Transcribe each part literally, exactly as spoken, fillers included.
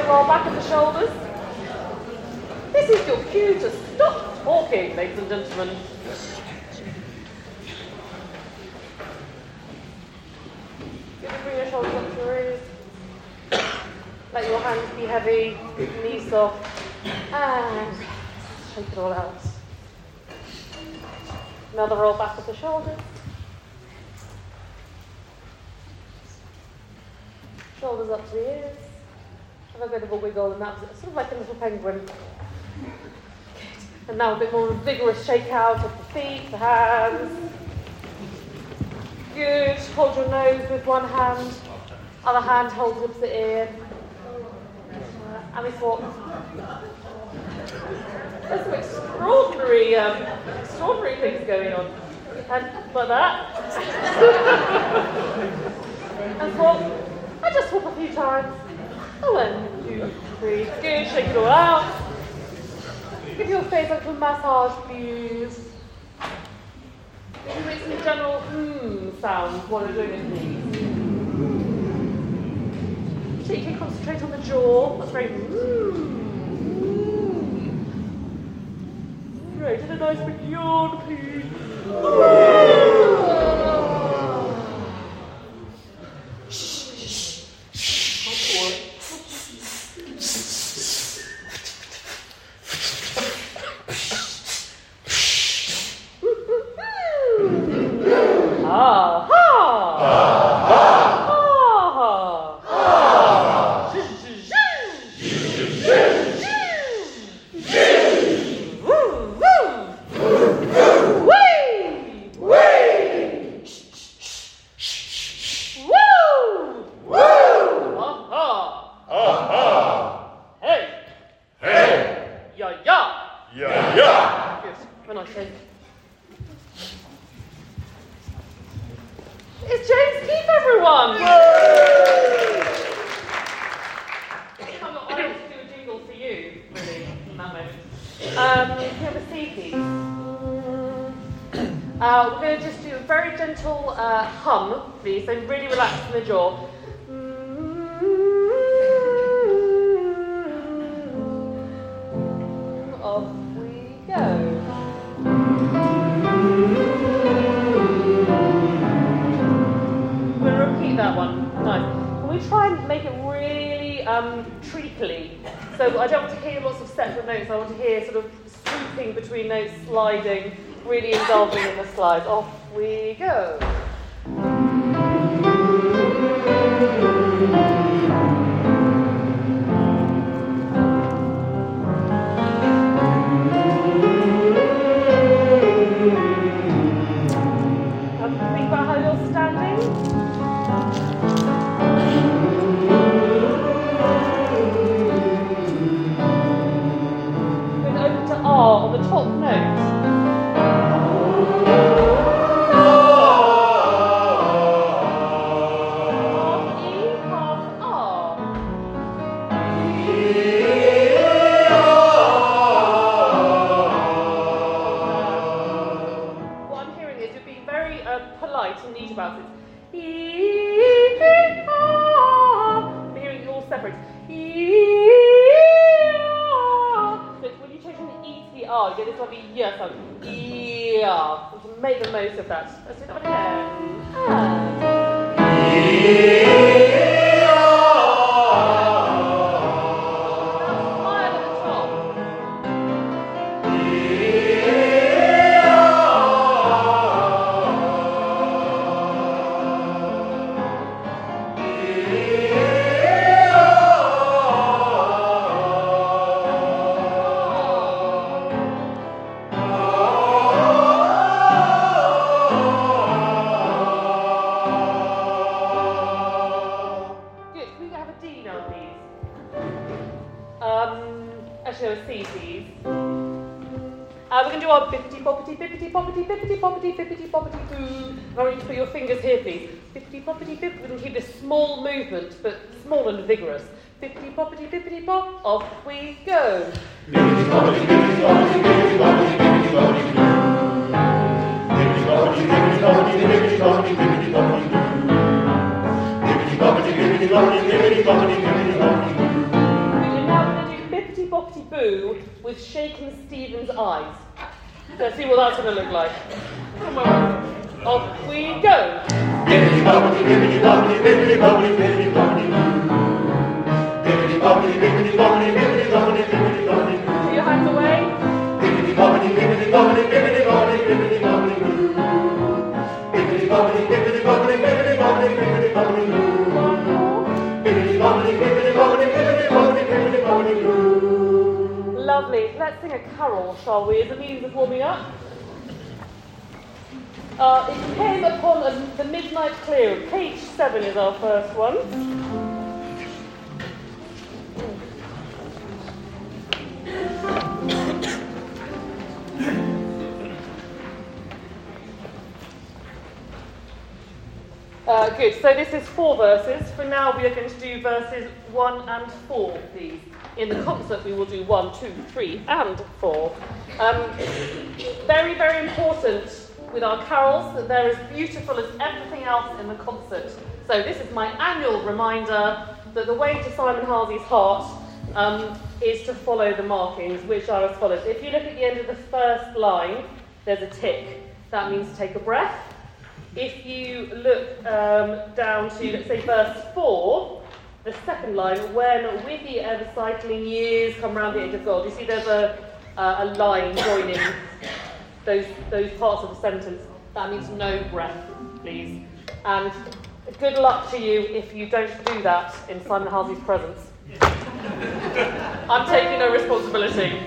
roll back at the shoulders. This is your cue to stop talking, ladies and gentlemen. Bring your shoulders up to your ears. Let your hands be heavy, knees soft, and shake it all out. Another roll back of the shoulders. Shoulders up to the ears. Have a bit of a wiggle, and that's sort of like a little penguin. Good. And now a bit more vigorous shake out of the feet, the hands. Good. Hold your nose with one hand. Other hand holds up the ear. Uh, and we swap. There's some extraordinary, um, extraordinary things going on. And like that. And swap. I just swap a few times. Oh, one, two, three. Good. Shake it all out. Give your face a little massage, please. You can make some general hmm sounds while you're doing it, please. So you can concentrate on the jaw. That's very hmm. Right, and a nice big yawn, please. Sliding, really indulging in the slides. Off we go. Um, think about how you're standing. Then open to R on the top note. Make the most of that. Let's do that again. And. Smile at the top. Bippity boppity, bippity boppity, bippity boppity, bippity boppity boo. I want you to put your fingers here, please. Bippity boppity, bip. We can keep this small movement, but small and vigorous. Bippity boppity, bippity bop. Off we go. Bippity boppity, bippity boppity, bippity boppity, bippity boppity boo. Bippity boppity, bippity boppity, bippity boppity, bippity boppity boo. Bippity boppity, bippity boppity, bippity boppity, bippity boppity boo. poppity boo with shaken Stephen's eyes. Let's see what that's going to look like. Come on. Off we go. Bibbidi bobbidi, bibbidi bobbidi, bibbidi bobbidi, bibbidi bobbidi boo. Bibbidi bobbidi, bibbidi bobbidi, bibbidi bobbidi, bibbidi bobbidi boo. Put your hands away. Bibbidi bobbidi, bibbidi bobbidi, bibbidi bobbidi, bibbidi bobbidi boo. Bibbidi bobbidi, bibbidi bobbidi, bibbidi bobbidi, bibbidi bobbidi boo. One more. Bibbidi bobbidi, bibbidi bobbidi, bibbidi bobbidi, bibbidi bobbidi boo. Lovely. Let's sing a carol, shall we, as a means of warming up? Uh, it came upon a, the midnight clear. Page seven is our first one. Uh, good. So this is four verses. For now, we are going to do verses one and four, please. In the concert, we will do one, two, three, and four. Um, very, very important with our carols that they're as beautiful as everything else in the concert. So this is my annual reminder that the way to Simon Halsey's heart um, is to follow the markings, which are as follows. If you look at the end of the first line, there's a tick. That means to take a breath. If you look um, down to, let's say, verse four, the second line, when with the ever-cycling years come round the age of God, you see there's a, uh, a line joining those those parts of the sentence. That means no breath, please. And good luck to you if you don't do that in Simon Halsey's presence. I'm taking no responsibility.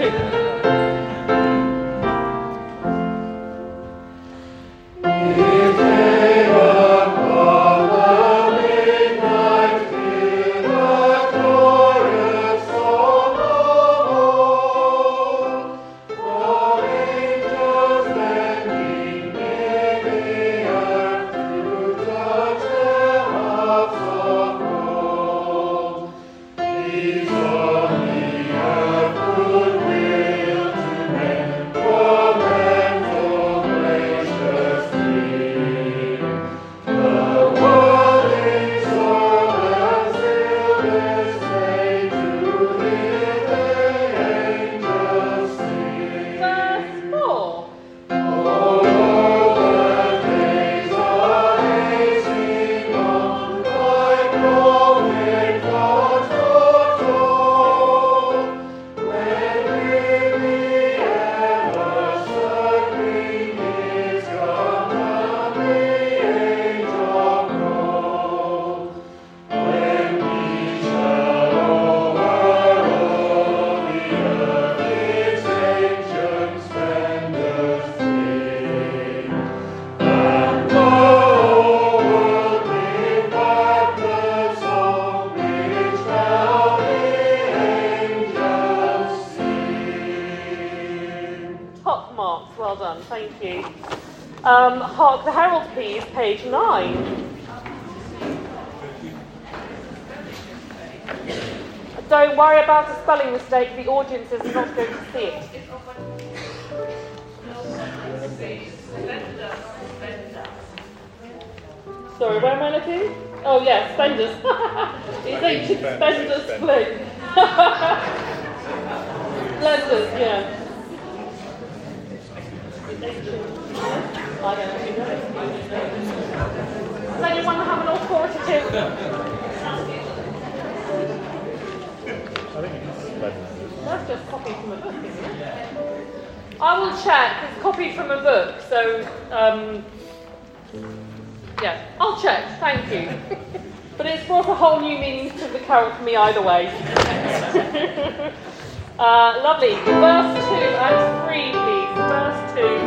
Um, Hark the Herald, please, page nine. Don't worry about a spelling mistake, the audience is not going to see it. Sorry, where am I looking? Oh, yes, Spenders. It's ancient Spenders split. Blenders, yeah. I don't know. Does anyone have an authoritative? That's just copied from a book, isn't it? I will check. It's copied from a book, so um, yeah, I'll check. Thank you. But it's brought a whole new meaning to the carol for me either way. uh, lovely. Verse two and three, please. Verse two.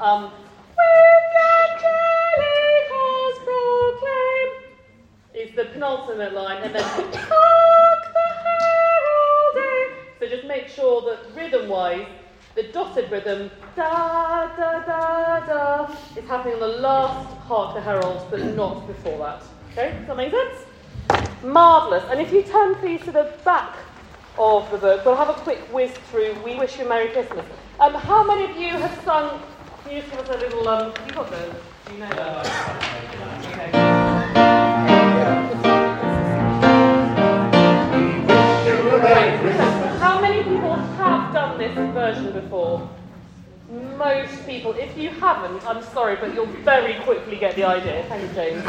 Um, with the angelic proclaim is the penultimate line, and then hark the heralding. So just make sure that rhythm-wise, the dotted rhythm, da da da da, is happening on the last hark the herald, but not before that. Okay, does that make sense? Marvellous. And if you turn please to the back of the book, we'll have a quick whiz through We Wish You a Merry Christmas. Um, how many of you have sung, can you just give us a little, um, you got the, do you know that? Okay. How many people have done this version before? Most people. If you haven't, I'm sorry, but you'll very quickly get the idea. Thanks, James.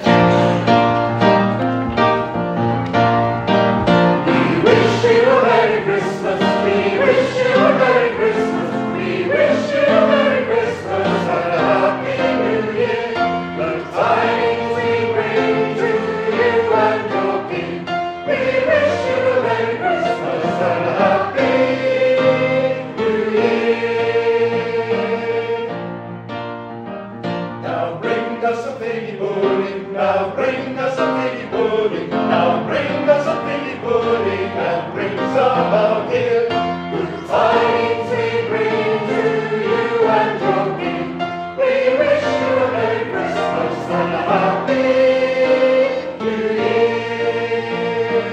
We wish you a Merry Christmas. We wish you a Merry Christmas. We wish you a Merry Christmas and a Happy New Year. The tidings we bring to you and your King. We wish you a Merry Christmas and a Happy New Year. Now bring us a piggy pudding. Now bring us a piggy pudding. Now bring us a piggy pudding and bring some out here. Good tidings we bring to you and your King. We wish you a Merry Christmas and a Happy New Year.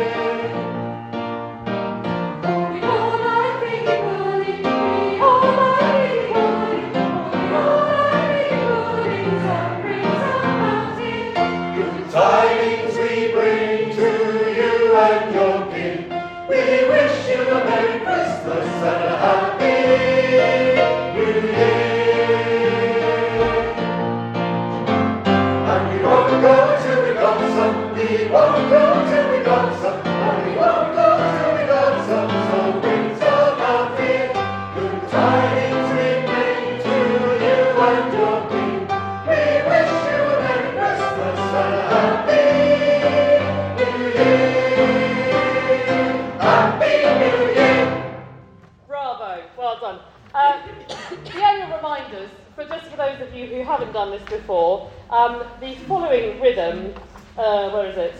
We all like piggy pudding. We all like piggy pudding. We all like piggy pudding. So bring some out here. Good tidings we bring to you and your King. We wish you a Merry Christmas and a Happy New Year. And we won't go till we got some. We won't go till we got some. And we won't go till we got some. So bring some out here. Good tidings we bring to you and your King. We wish you a Merry Christmas and a Happy New Year. Happy New Year. Bravo, well done. Uh, the annual reminders, for just for those of you who haven't done this before, um, the following rhythm, uh, where is it?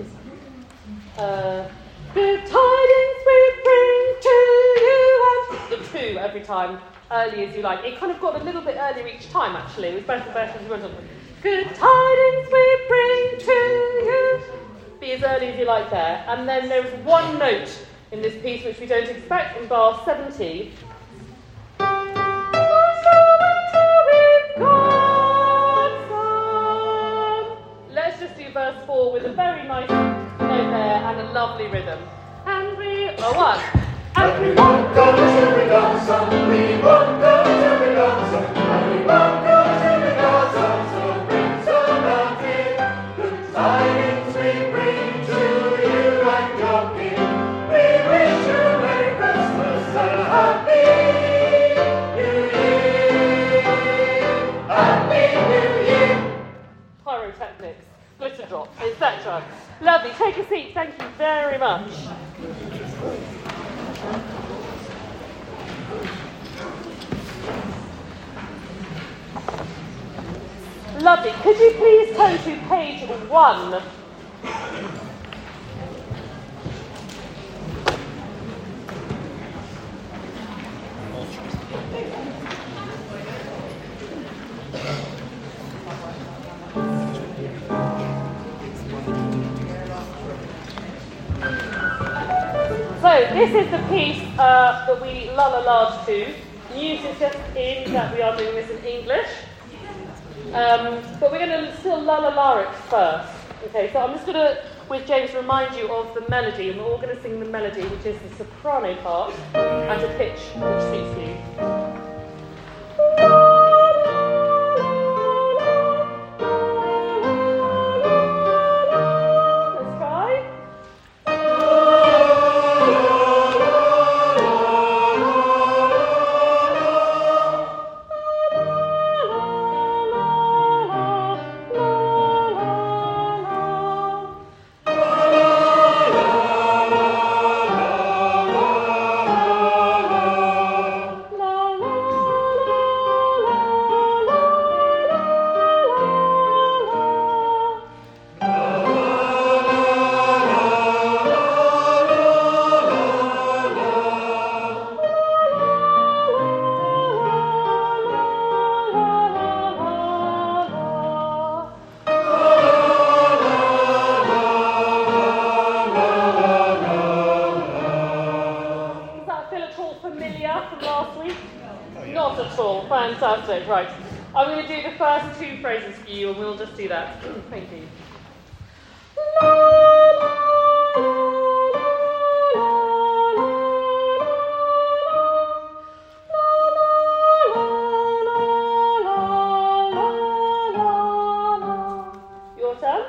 Uh, Good tidings we bring to you and the two every time, early as you like. It kind of got a little bit earlier each time actually. It was better better as you went on. Good tidings we bring to you. Be as early as you like there. And then there is one note in this piece which we don't expect in bar seventy. Let's just do verse four with a very nice note there and a lovely rhythm. And we, oh one. And we won't go till we got some. We won't go till we got some. And we won't go till we got some. So bring some out here. Good tidings we bring to you and your King. We wish you a Merry Christmas and a Happy New Year. Happy New Year. Pyrotechnics, glitter drops, et cetera. Lovely. Take a seat. Thank you very much. Lovely. Could you please turn to page one? So this is the piece uh, that we la-la-la'd to. News is just in that we are doing this in English. Um, but we're going to still la-la-la it first. Okay, so I'm just going to, with James, remind you of the melody, and we're all going to sing the melody, which is the soprano part, at a pitch which suits you. Let's try. La Wonderful, fantastic. Right, I'm going to do the first two phrases for you, and we'll just do that. Thank you. La, la, Your turn.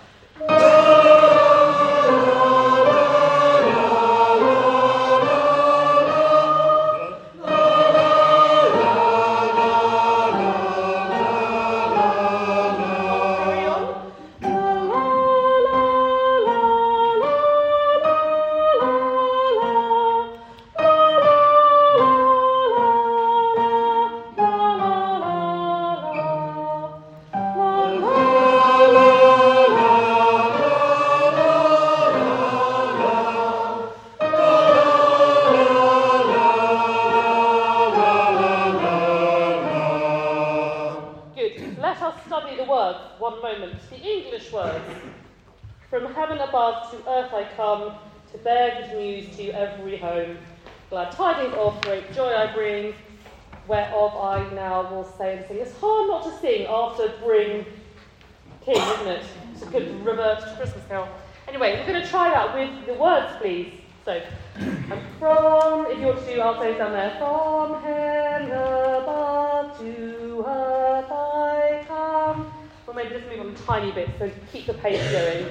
One moment. The English words. From heaven above to earth I come, to bear good news to every home. Glad tidings of great joy I bring, whereof I now will say and sing. It's hard not to sing after Bring King, isn't it? It's a good revert to Christmas carol. Anyway, we're going to try that with the words, please. So, and from, if you want to do altos down there, from heaven above to earth I come. Or maybe just move on a tiny bit so to keep the pace going.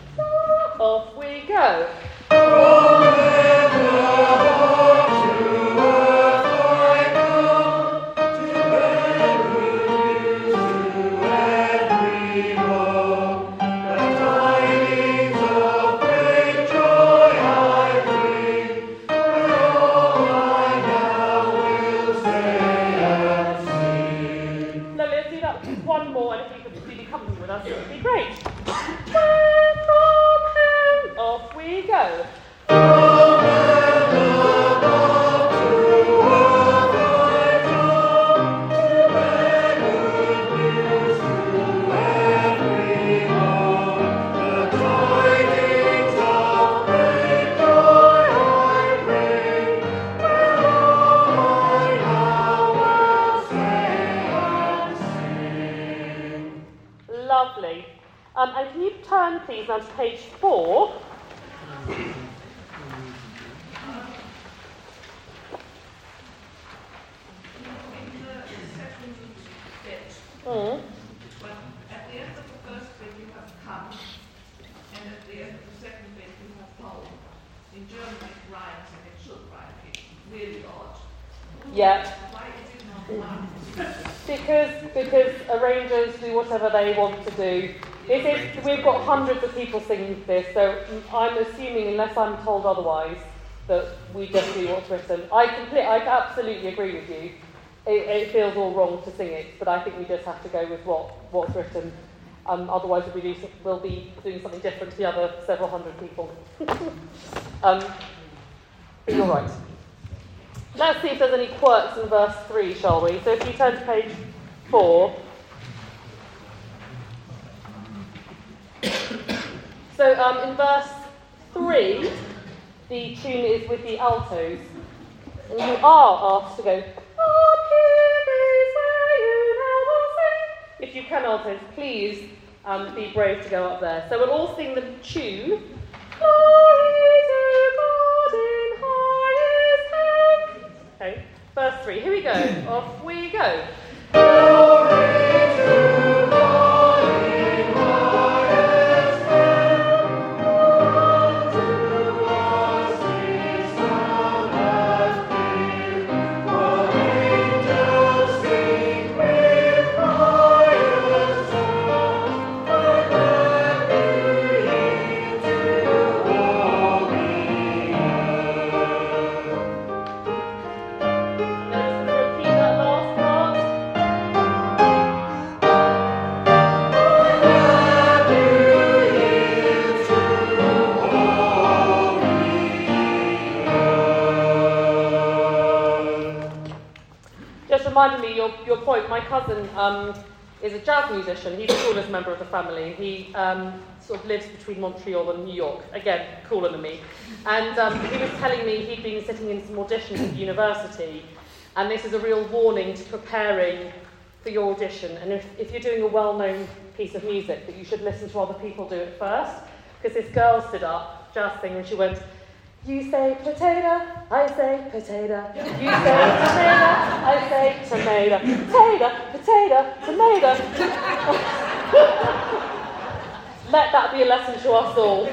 Off we go. From heaven above to earth I come, to bear good news to every home. The tidings of great joy I bring, whereof I now will say and sing. Lovely, let's do that one more, and if you could really comfortable with us, it would be great. When from heaven, off we go. From heaven above to earth I come, to bear good news to every home. The tidings of great joy I bring, whereof I now will say and sing. Lovely. Um, and can you turn, please, now to page four? Mm. But at the end of the first bit you have come, and at the end of the second bit you have found. In German it rhymes and it should rhyme. It's really odd. Yeah. Why is it not rhymes? Because because arrangers do whatever they want to do. This is, we've got hundreds of people singing this, so I'm assuming, unless I'm told otherwise, that we just do what's written. I complete, I absolutely agree with you. It, it feels all wrong to sing it, but I think we just have to go with what, what's written. Um, otherwise, we'll be, do, we'll be doing something different to the other several hundred people. um, but you're right. Let's see if there's any quirks in verse three, shall we? So if you turn to page four. So um, in verse three, the tune is with the altos. And you are asked to go, "Up here is where you now will sing." If you can, altos, please um, be brave to go up there. So we'll all sing the tune. Glory to God in highest heaven. Okay, verse three. Here we go. Off we go. Glory to God in highest heaven. Unto us his Son has given. For angels sing with pious song. Hallelujah to all the earth. Let's repeat that last part. Just reminded me your your point. My cousin um, is a jazz musician. He's the coolest member of the family. He um, sort of lives between Montreal and New York. Again, cooler than me. And um, he was telling me he'd been sitting in some auditions at university, And this is a real warning to preparing for your audition. And if, if you're doing a well-known piece of music, that you should listen to other people do it first. Because this girl stood up, just singing, and she went, "You say potato, I say potato. You say tomato, I say tomato. Potato, potato, tomato." Let that be a lesson to us all.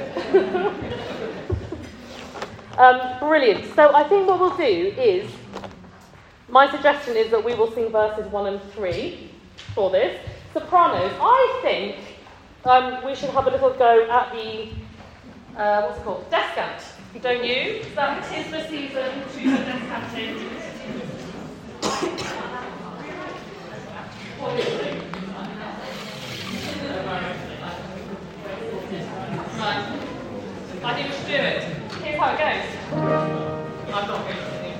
um, brilliant. So I think what we'll do is, my suggestion is that we will sing verses one and three for this. Sopranos, I think um, we should have a little go at the, uh, what's it called, descant. Don't you? That is the season to the descanting. Right. I think we should do it. Here's how it goes. I'm not going to sing.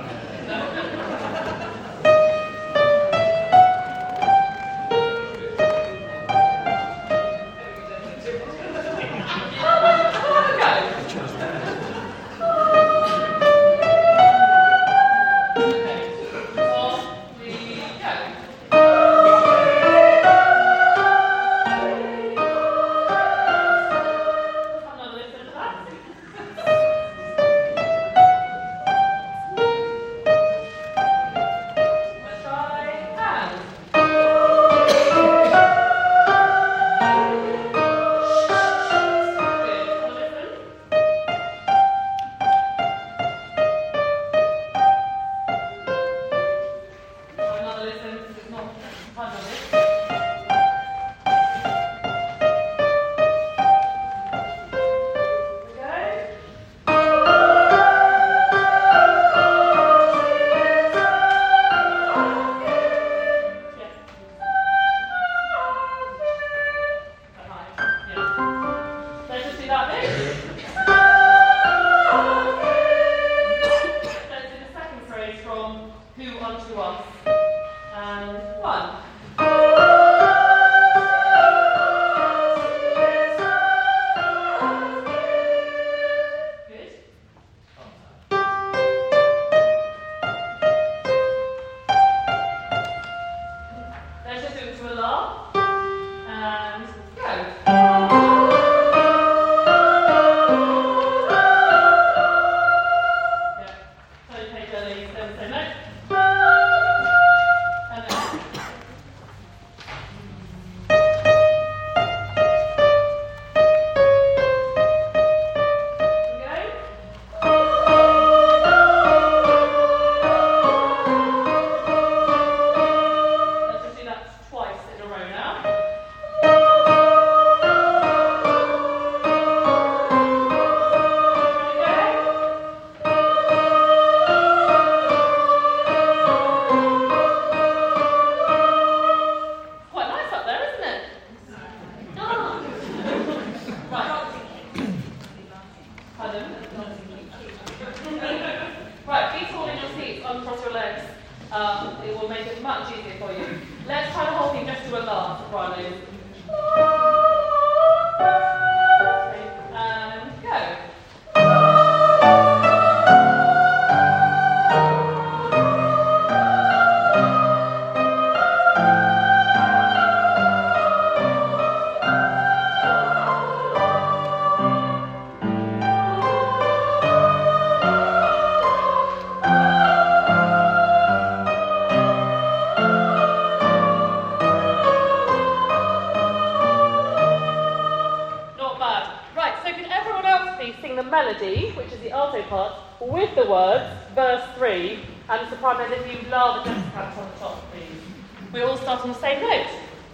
Melody, which is the alto part, with the words, verse three, and sopranos, if you la the descant on the top, please. We all start on the same note.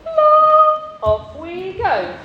La, off we go.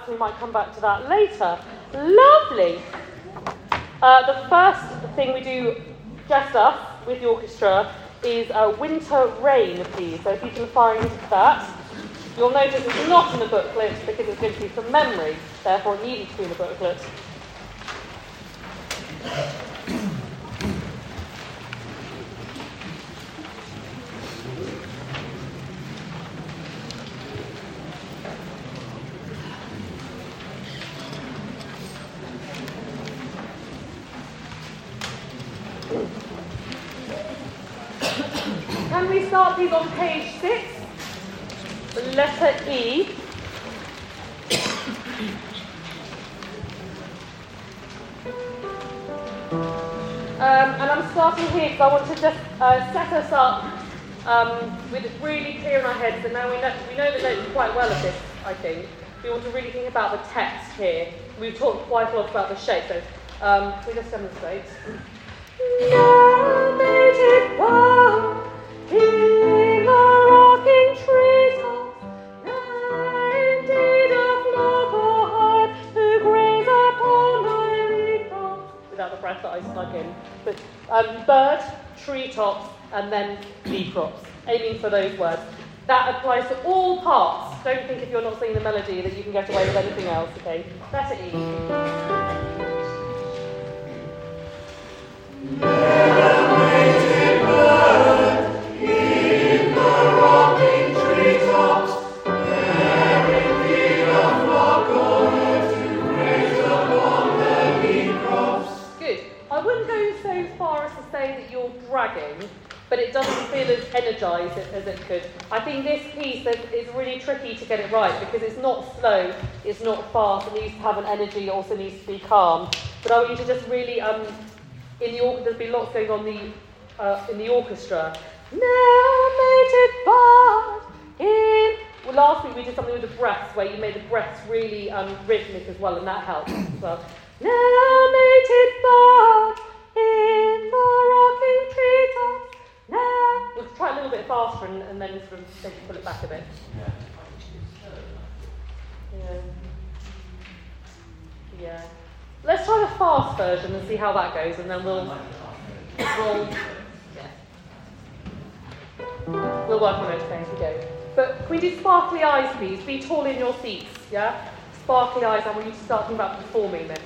that, so we might come back to that later. Lovely. Uh, the first thing we do, just us, with the orchestra, is uh, Winter Rain, please. So if you can find that. You'll notice it's not in the booklet because it's going to be from memory, therefore it needed to be in the booklet. Can we start these on page six? The letter E. Um, and I'm starting here because I want to just uh, set us up um, with it really clear in our heads. And now we know, we know the notes quite well of this, I think. We want to really think about the text here. We've talked quite a lot about the shape, so um, can we just demonstrate? Now made it well in the rocking treetops, there indeed a flock or herd to graze upon the leaf tops. Without the breath that I stuck in. But um, bird, treetops, and then leaf crops. Aiming for those words. That applies to all parts. Don't think if you're not singing the melody that you can get away with anything else, okay? Letter E. Dragging, but it doesn't feel as energised as it could. I think this piece is really tricky to get it right because it's not slow, it's not fast, it needs to have an energy, it also needs to be calm. But I want you to just really, um, in the there's been lots going on the uh, in the orchestra. Now made it bad in. Well, last week we did something with the breaths where you made the breaths really um, rhythmic as well, and that helps as well. Now made it bad in the rocking treetops. Now we'll try a little bit faster and, and then sort of maybe pull it back a bit. Yeah. Yeah. Let's try the fast version and see how that goes, and then we'll we'll yeah. We'll work on it as we go. But can we do sparkly eyes, please? Be tall in your seats, yeah? Sparkly eyes. I want you to start thinking about performing this.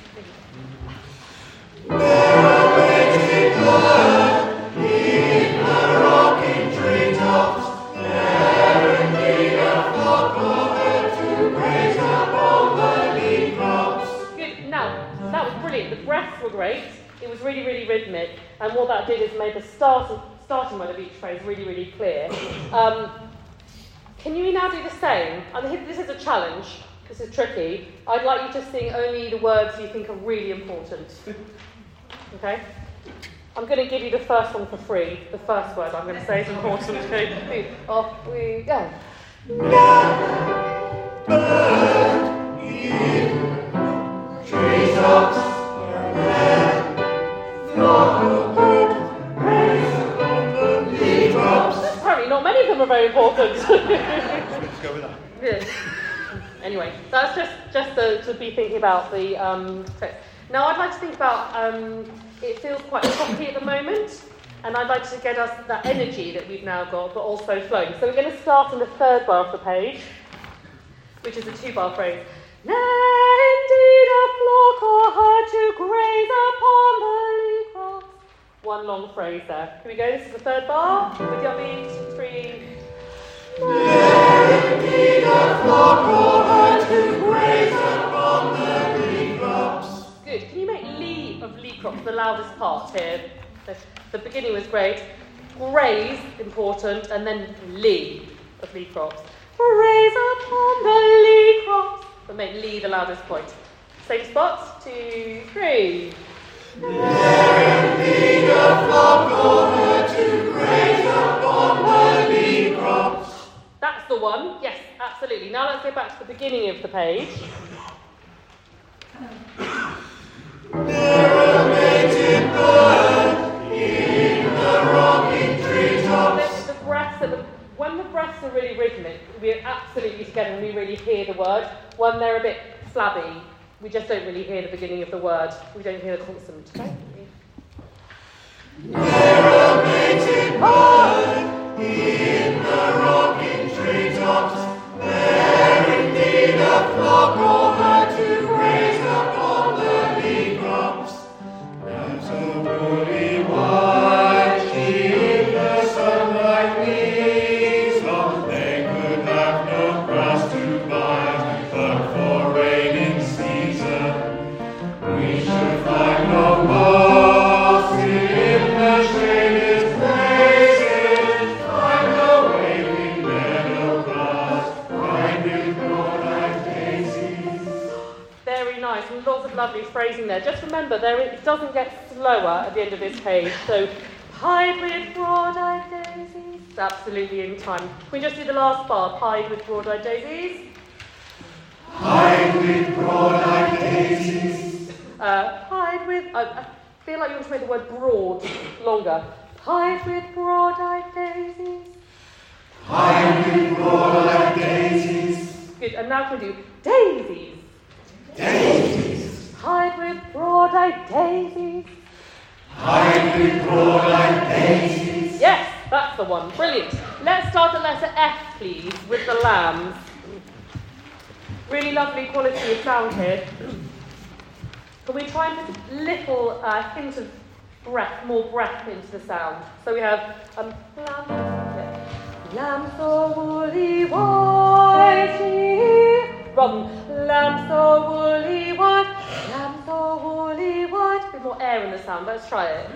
Now makes it glad in the rocking treetops, there indeed a flock of birds to graze upon the leaf crops. Good. Now, that was brilliant. The breaths were great. It was really, really rhythmic. And what that did is made the start, starting word of each phrase really, really clear. Um, can you now do the same? I mean, this is a challenge. This is tricky. I'd like you to sing only the words you think are really important. Okay? I'm going to give you the first one for free. The first word I'm going to say is important. Okay? Off we go. Now, bird in treetops, there flock of birds graze upon the leaf crops. Apparently not many of them are very important. Let's go with that. Yeah. Anyway, that's just, just to, to be thinking about the um, text. Now I'd like to think about, um, it feels quite choppy at the moment, and I'd like to get us that energy that we've now got, but also flowing. So we're going to start in the third bar of the page, which is a two-bar phrase. Now indeed a flock or herd to graze upon the leaf crops. One long phrase there. Here we go, this is the third bar. With your beat, three. There indeed a flock or herd to graze upon the leaf crops. Good. Can you make Lee of leaf crops the loudest part here? The, the beginning was great. Graze, important, and then Lee of leaf crops. Graze upon the leaf crops. But make Lee the loudest point. Same spot. Two, three. There indeed a flock or herd to graze upon the leaf crops. That's the one. Yes, absolutely. Now let's go back to the beginning of the page. There a mated bird in the rocking treetops. The, the breaths are the, when the breaths are really rhythmic, we're absolutely together and we really hear the word. When they're a bit flabby, we just don't really hear the beginning of the word. We don't hear the consonant. Okay? Aeromated bird in the rocking treetops, there indeed a flock or herd to graze upon the lee crops. Lambs of woolly white, she in the sunlight gleams, long they could have no grass to bite, but for raining season we should find no moss in the shaded places, find a waving meadow grass, lined with broad-eyed daisies. Very nice, and lots of lovely phrasing there. Just remember, there it doesn't get slower at the end of this page. So, pied with broad-eyed daisies. It's absolutely in time. Can we just do the last bar? Pied with broad-eyed daisies. Pied with broad-eyed daisies. Uh, pied with. Uh, I feel like you want to make the word broad longer. Pied with broad-eyed daisies. Pied with broad-eyed daisies. Good. And now can we do daisies? Daisies. Pied with broad-eyed daisies. Pied with broad-eyed daisies. Yes, that's the one. Brilliant. Let's start at letter F, please, with the lambs. Really lovely quality of sound here. Can we try and put a little uh, hint of breath, more breath into the sound? So we have um, lamb, yeah. Lamb so woolly white, rather than lamb so woolly white, lamb so woolly white. A bit more air in the sound. Let's try it.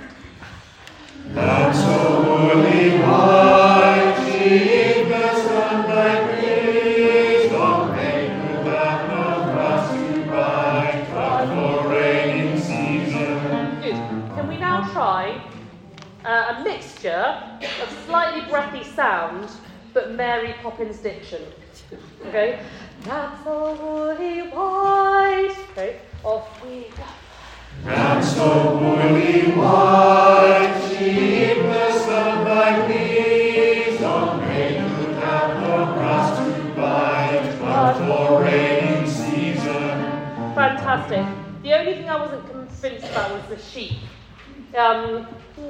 Lamb so woolly white, she in the sunlight gleams, long they could have no grass to bite, but for raining season. Good. Can we now try uh, a mixture of slightly breathy sound, but Mary Poppins diction? Okay. Lamb so woolly white. Okay. Off we go. Lamb so woolly white, she in the sunlight gleams, long they could have no grass to bite, but for raining season. Fantastic. The only thing I wasn't convinced about was the sheep. Um,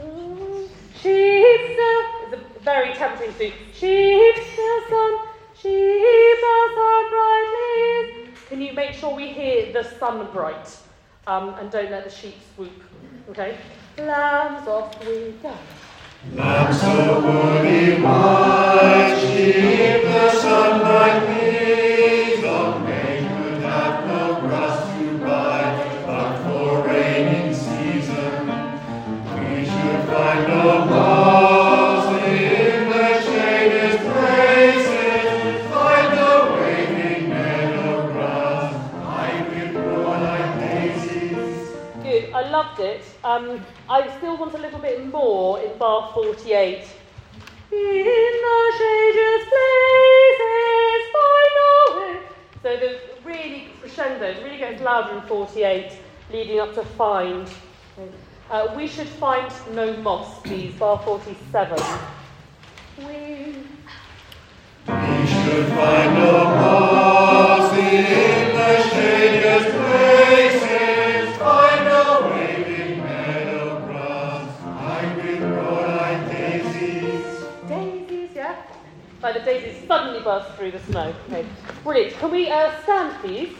sheep the it's very tempting to do. Sheep the sun, sheep the sun brightly. Can you make sure we hear the sun bright? Um, and don't let the sheep swoop. Okay? Lambs off we go. Lamb so woolly white, she in the sunlight gleams, long they could have no grass to bite, but for raining season we should find no moss in the shaded places, find the waving meadow grass, lined with broad-eyed daisies. Good, I loved it. Um, I still want a little bit more in bar forty-eight. In the shaded places, find a way. So the really crescendo really gets louder in forty-eight, leading up to find. Uh, we should find no moss, please. Bar forty-seven. We. We should find no moss in the shadiest places, find a waving meadow grass, lined with broad-eyed daisies. Daisies, yeah? Like the daisies suddenly burst through the snow. Okay, brilliant. Can we uh, stand, please?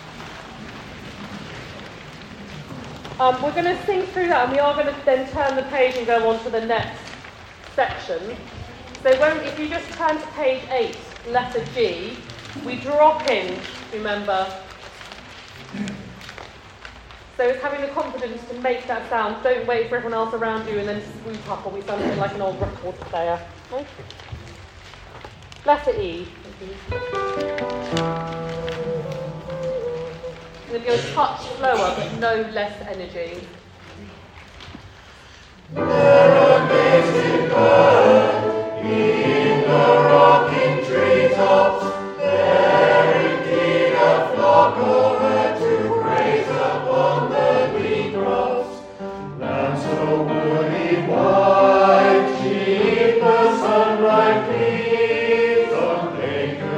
Um, we're going to sing through that, and we are going to then turn the page and go on to the next section. So when, if you just turn to page eight, letter G, we drop in, remember. So it's having the confidence to make that sound. Don't wait for everyone else around you and then swoop up, or we sound a bit like an old record player. Okay? Letter E. We're going to go a touch slower, but no less energy. Aeromated bird in the rocking treetops, there indeed a flock or herd to graze upon the lee crops. Lambs so woolly white, she in the sunlight gleams, on they could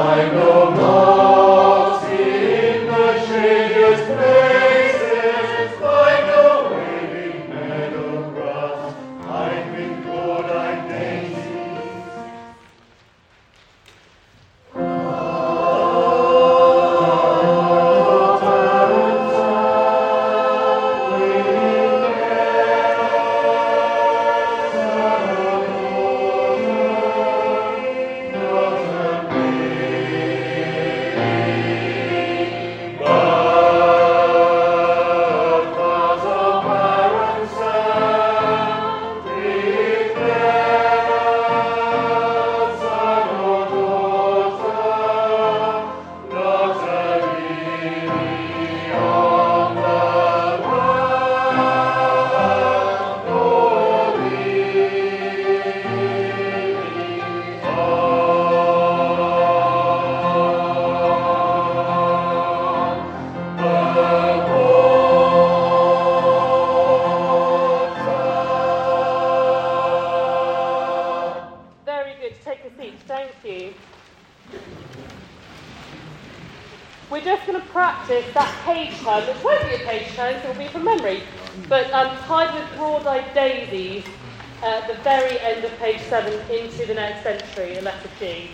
We're just going to practice that page turn, which won't be a page turn, so it'll be from memory, but um, tied with broad-eyed daisies at the very end of page seven into the next entry, the letter G.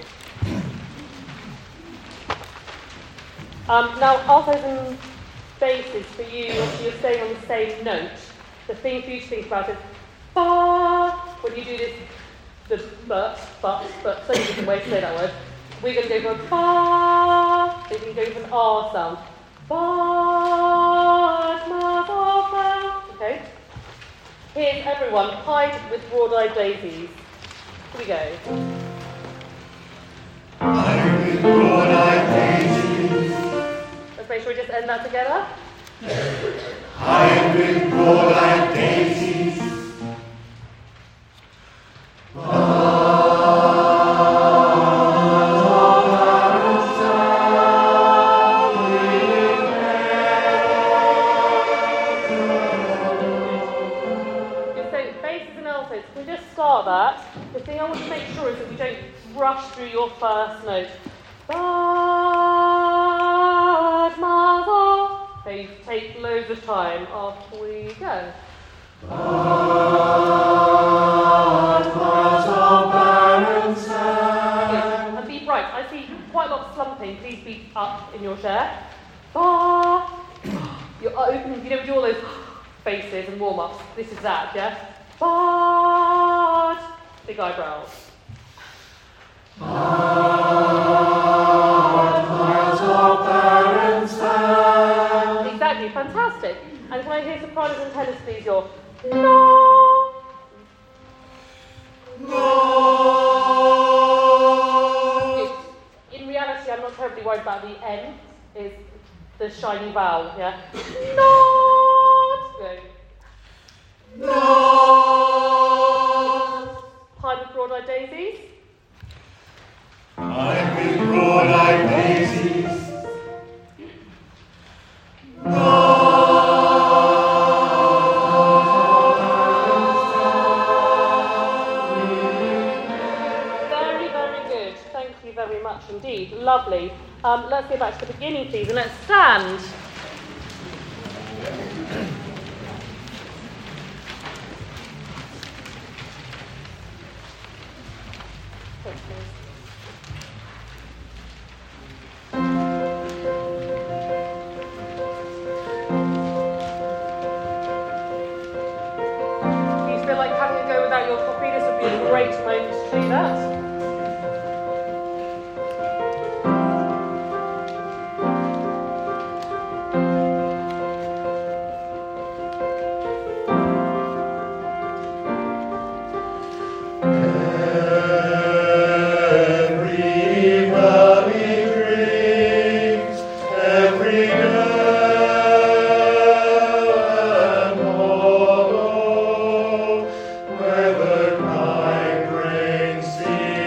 Um, now, altos and basses for you, if you're staying on the same note, the thing for you to think about is ba. When you do this, the but, but, but, so many different ways to say that word. We're going to go for ba. So you can go for an R sound. Ba, ma, ba, ba. Okay. Here's everyone, pied with broad-eyed daisies. Here we go. Pied with broad-eyed daisies. Let's make sure we just end that together. Pied with broad-eyed daisies. That. The thing I want to make sure is that we don't rush through your first note. But mother. Okay, take loads of time. Off we go. But mother, parents, yeah. And be bright. I see quite a lot of slumping. Please be up in your chair. Ba. You're open. You know, we do all those faces and warm-ups. This is that, yeah? But big eyebrows. But mother, parents, exactly, fantastic. And can I hear sopranos and tenors, please? Your no. no. In reality, I'm not terribly worried about the N. Is the shiny vowel, yeah? Not. Good. No. Pied with broad-eyed daisies. Pied with broad-eyed daisies. Very, very good. Thank you very much indeed. Lovely. Um, let's go back to the beginning, please, and let's stand. Great moment to do that. See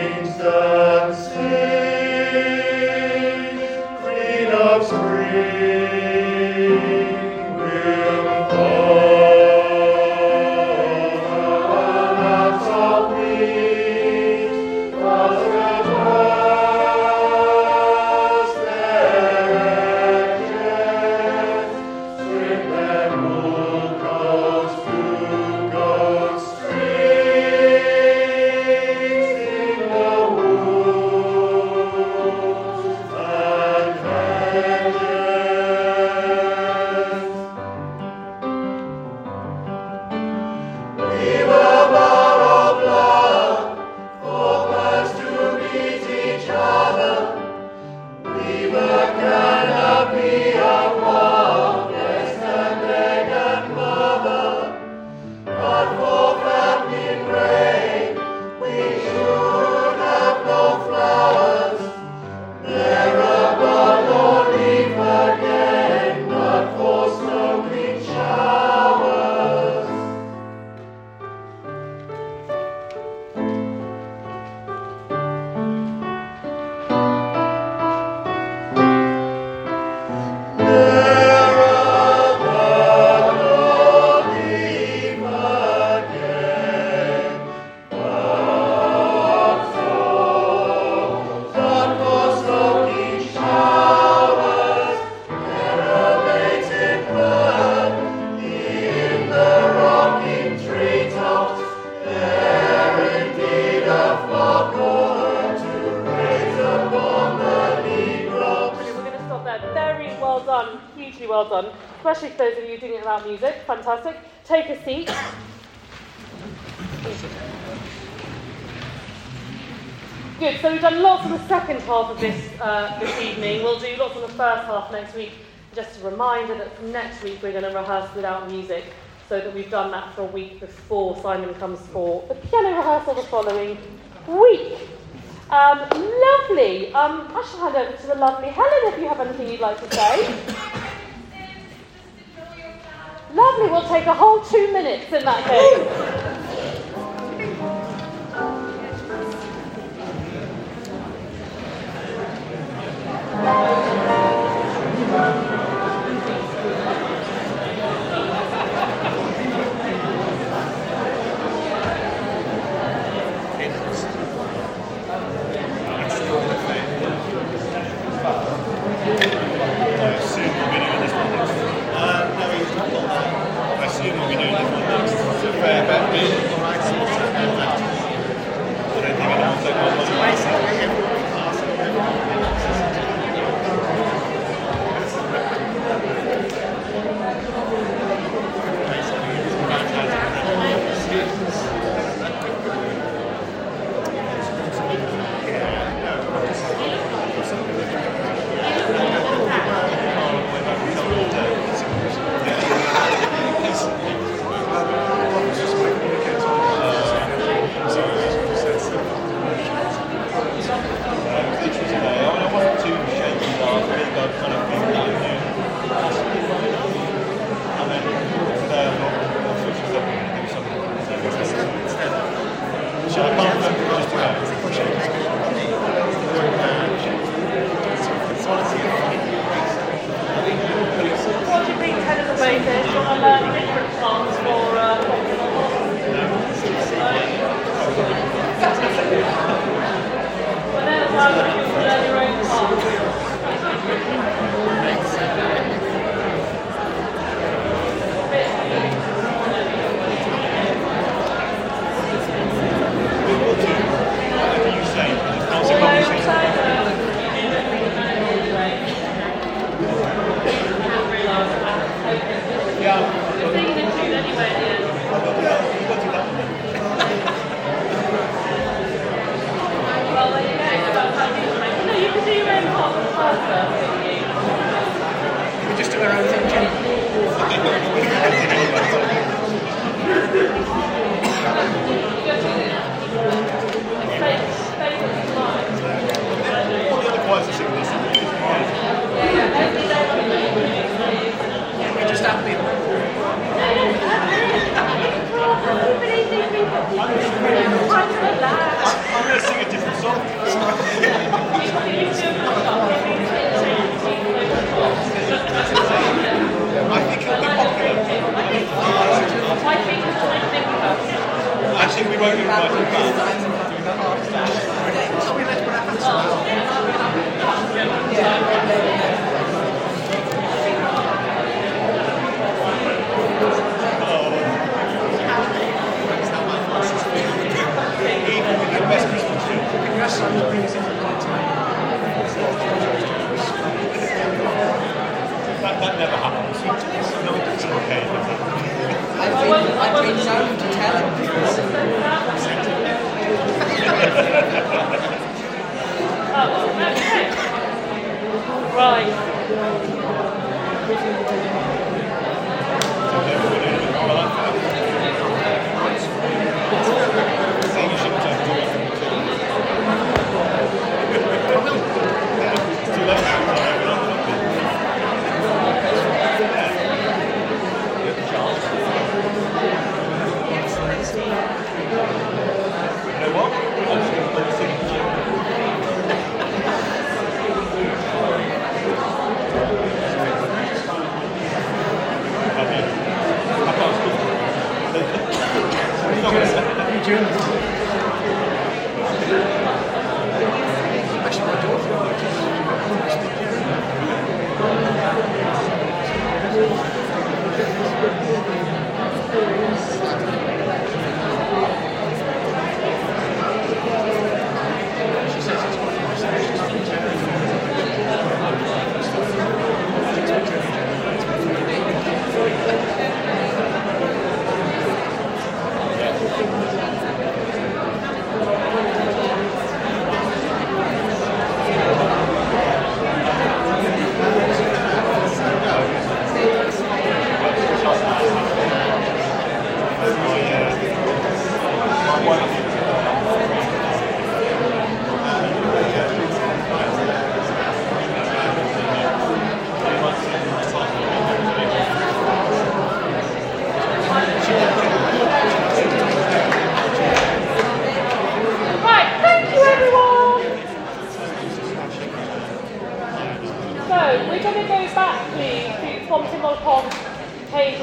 well done, especially for those of you doing it without music. Fantastic. Take a seat. Good, so we've done lots in the second half of this uh, this evening. We'll do lots in the first half next week. Just a reminder that from next week we're going to rehearse without music, so that we've done that for a week before Simon comes for the piano rehearsal the following week. Um, lovely. Um, I shall hand over to the lovely Helen if you have anything you'd like to say. Lovely, we'll take a whole two minutes in that case.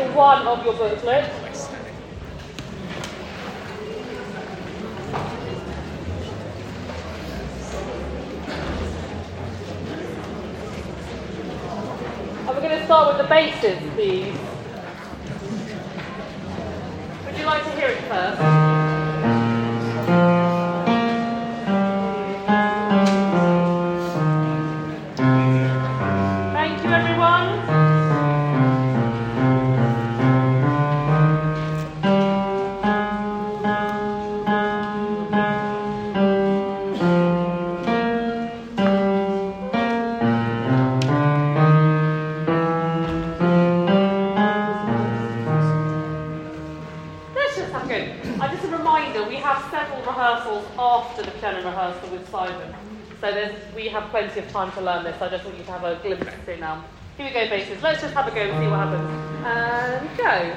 one of your booklet. And we're going to start with the bases, please. Would you like to hear it first? Thank you, everyone. Let's just have a go. Uh, just a reminder, we have several rehearsals after the piano rehearsal with Simon. So there's, we have plenty of time to learn this. I just want you to have a glimpse of it now. Here we go, basses. Let's just have a go and see what happens. And go.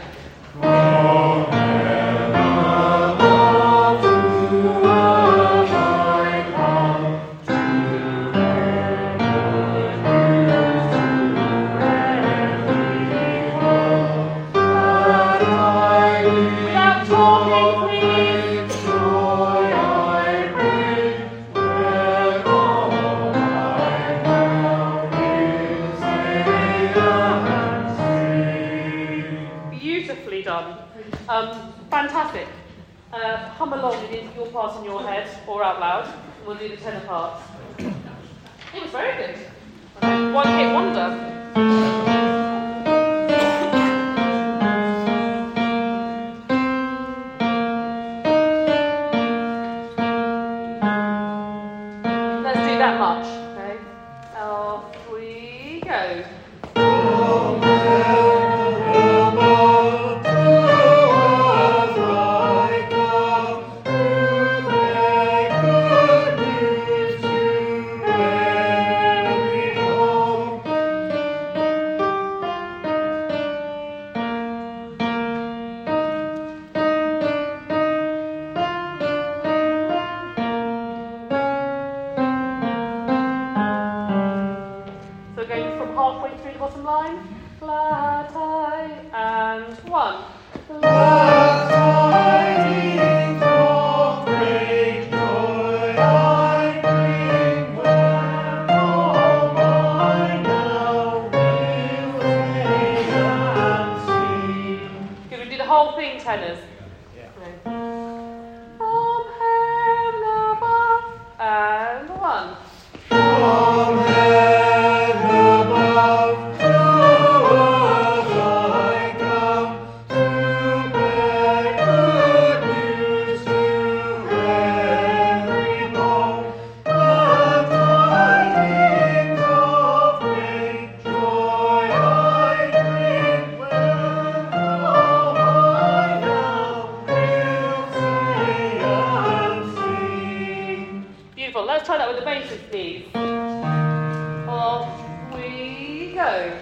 Without talking, please. Beautifully done. Um, fantastic. Uh, hum along in your part in your head or out loud. We'll do the tenor parts. It was very good. Okay, one hit wonder. Let's do that much. Okay. Off we go. So going from halfway through the bottom line, flat high, and one. Good, we do the whole thing, tenors. Okay. From heaven above, and one. Beautiful. Let's try that with the basses, please. Off we go.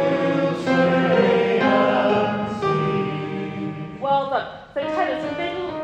Well done. So tenors, a little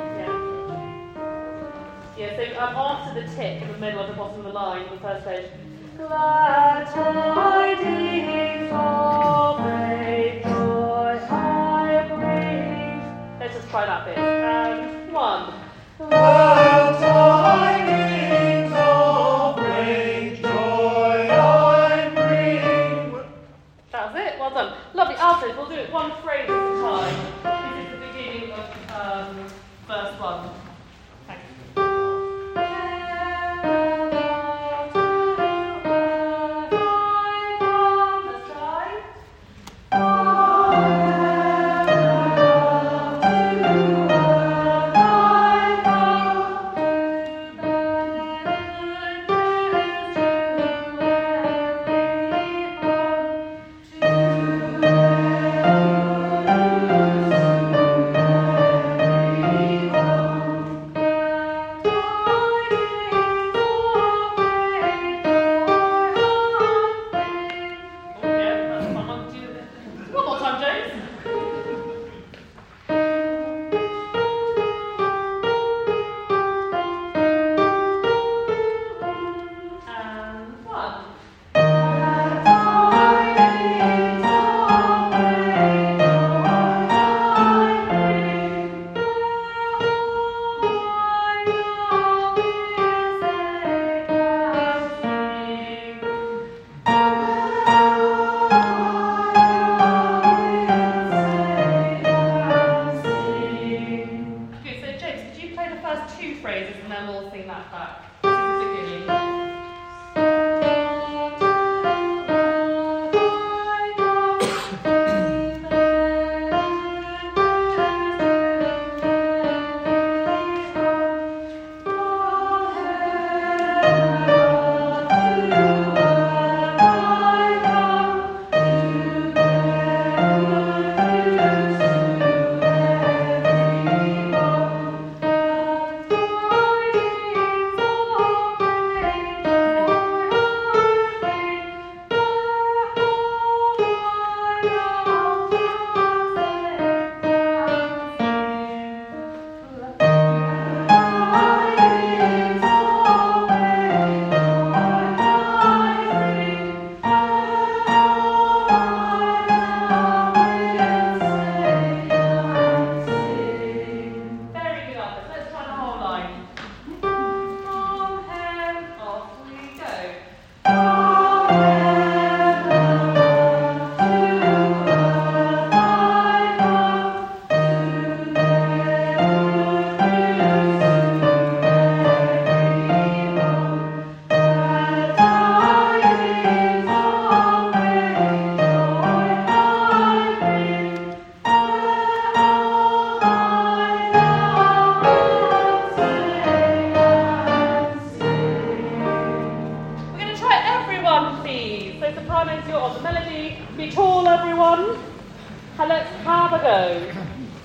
So sopranos, you're on the melody. Be tall, everyone. And let's have a go.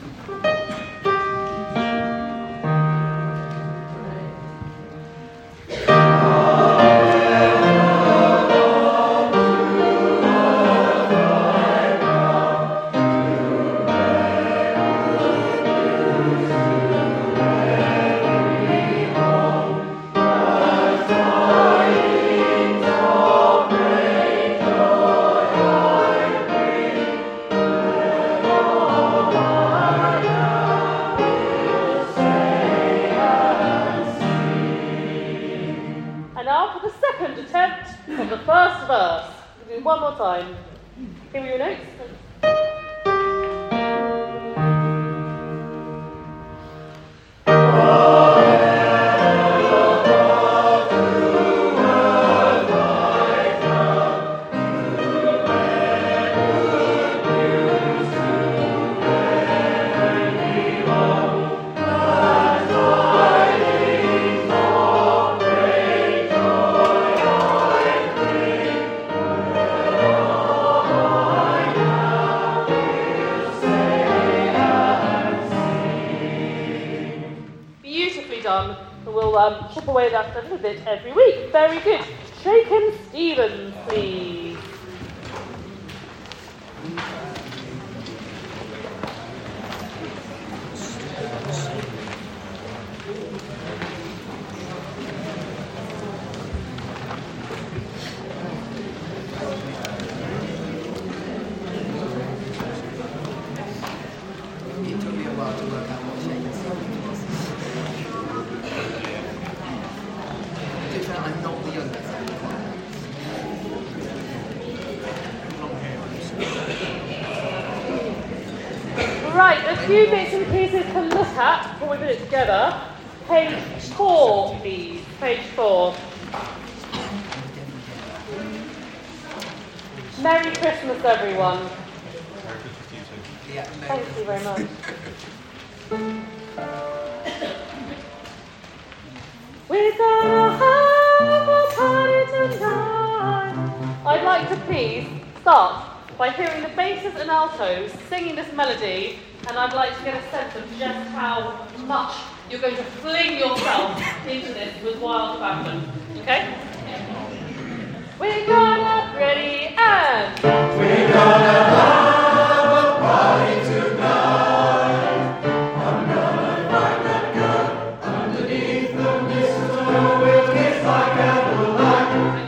First verse. We'll do one more time. Here are your notes. We'll um, chip away at that a little bit every week. Very good. Shakin' Stevens, please. It took me a while to work out what Shakin' Stevens was. I'm not the youngest. Right, a few bits and pieces to look at before we put it together. Page four, please. Page four. Merry Christmas, everyone. Merry Christmas to you too. Yeah, Thank you very much. We're gonna have a party tonight. I'd like to please start by hearing the basses and altos singing this melody, and I'd like to get a sense of just how much you're going to fling yourself into this with wild abandon. Okay? We're gonna ready and We're gonna have a party tonight. I'm gonna find that girl underneath the mistletoe. We'll kiss by candlelight.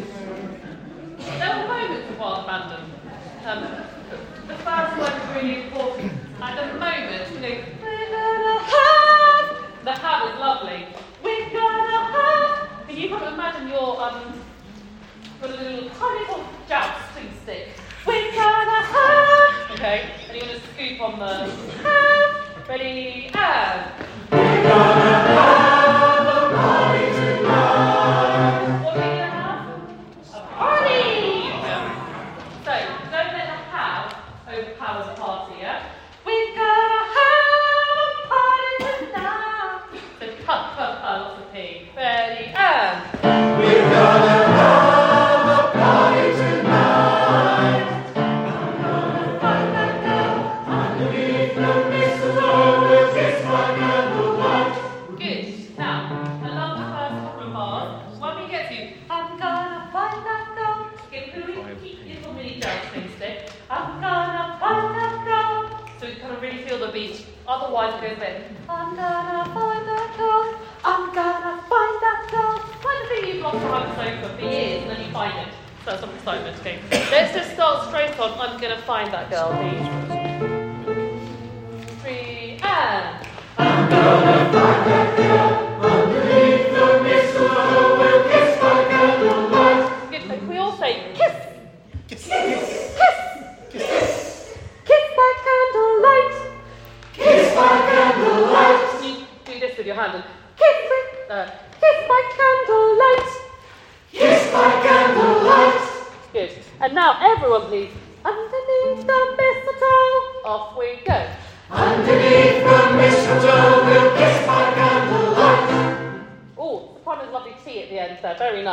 Okay. There were moments of wild abandon. Um, the first one is really important. At the moment, you know, we're gonna have. The have is lovely. We're gonna have. Can you kind of imagine your um. Got a little tiny little jousting stick. We're gonna have. Okay, and you're gonna scoop on the have. Ready and. We're gonna have a party tonight. What are we gonna have? A party. So don't let the have overpower the party. Yeah. We're gonna have a party tonight. So cut, cut, cut, lots of P. Ready and. We're gonna have a party tonight. I'm gonna find that girl underneath the mistletoe. We'll kiss by candlelight. Good. Now, I love the first couple of bars. When we get to, I'm gonna find that girl. Get the really keep little mini jousting stick. I'm gonna find that girl. So we kind of really feel the beat. Otherwise, it goes a bit. I'm gonna find that girl. I'm gonna find that girl. Like the thing you've lost behind the sofa for years, and then you find it. So some excitement. Okay. Let's just start straight on. I'm gonna find that girl, please. Three and. I'm gonna find that girl underneath the mistletoe. We'll kiss by candlelight. Good. So can we all say kiss? Kiss. Kiss. Kiss. Kiss by candlelight. Kiss by candlelight. You do this with your hand and kiss by, uh, kiss by candlelight. Kiss by candlelight. Good. And now everyone please, underneath the mistletoe. Off we go. Underneath the mistletoe, we'll kiss by candlelight. Oh, soprano's lovely tea at the end there. Very nice.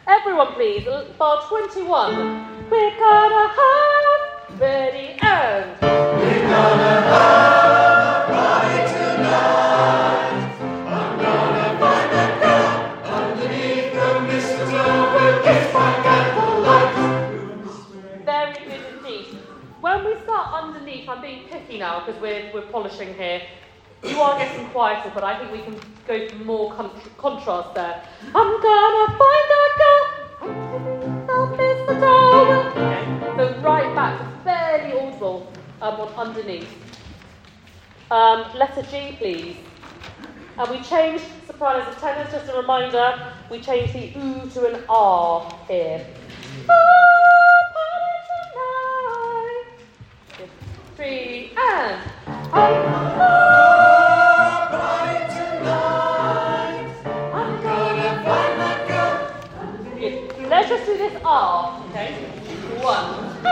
Everyone please, bar twenty-one. We're gonna have ready and We're gonna have a party tonight. I'm gonna find that girl underneath the mistletoe. We'll kiss by candlelight. very good indeed. When we start underneath, I'm being picky now because we're, we're polishing here. You are getting quieter, but I think we can go for more con- contrast there. I'm gonna find that girl underneath the mistletoe. Okay, so right back to fairly audible um, on underneath. Um, letter G, please. And we changed sopranos to tenors, just a reminder, we changed the oo to an R here. Ah, party tonight. Three, and ah, Party tonight. I'm gonna find that girl. good. Let's just do this R, okay? One. Ah,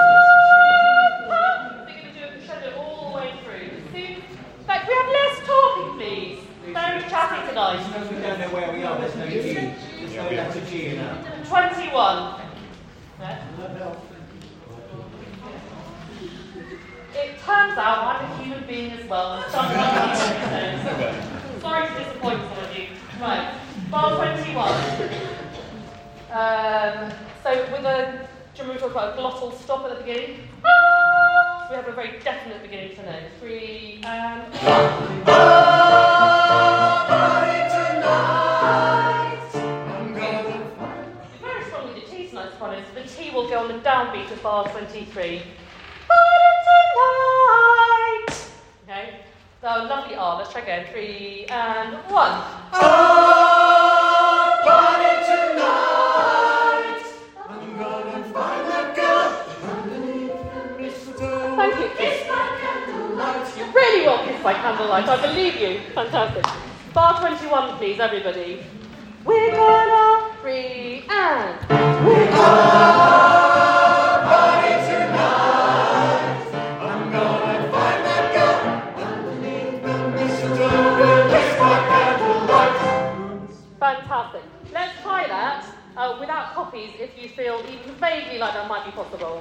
ah. We're going to do a crescendo all the way through. Two. In fact, we have less talking, please. Very chatty tonight. Because we don't know where we are, there's no G. There's no letter G in that. twenty-one. It turns out I'm a human being as well. And sometimes I'm sorry to disappoint some of you. Right, bar twenty-one. Um, so with a, do you remember we talked about a glottal stop at the beginning? Ah! So we have a very definite beginning to know. Three and one. Party tonight. I'm gonna Very strongly the T tonight, sopranos. The T will go on the downbeat of bar twenty-three. Party tonight. Okay. So lovely R. Let's try again. Three and one. Oh, party tonight. I'm gonna find that girl underneath the mistletoe. Thank you. Kiss by candlelight. You really will kiss by candlelight. I believe you. Fantastic. Bar twenty-one, please, everybody. We're gonna three and We're gonna party tonight. I'm gonna find that girl underneath the mistletoe. We'll kiss by candlelight. fantastic. Let's try that uh, without copies if you feel even vaguely like that might be possible.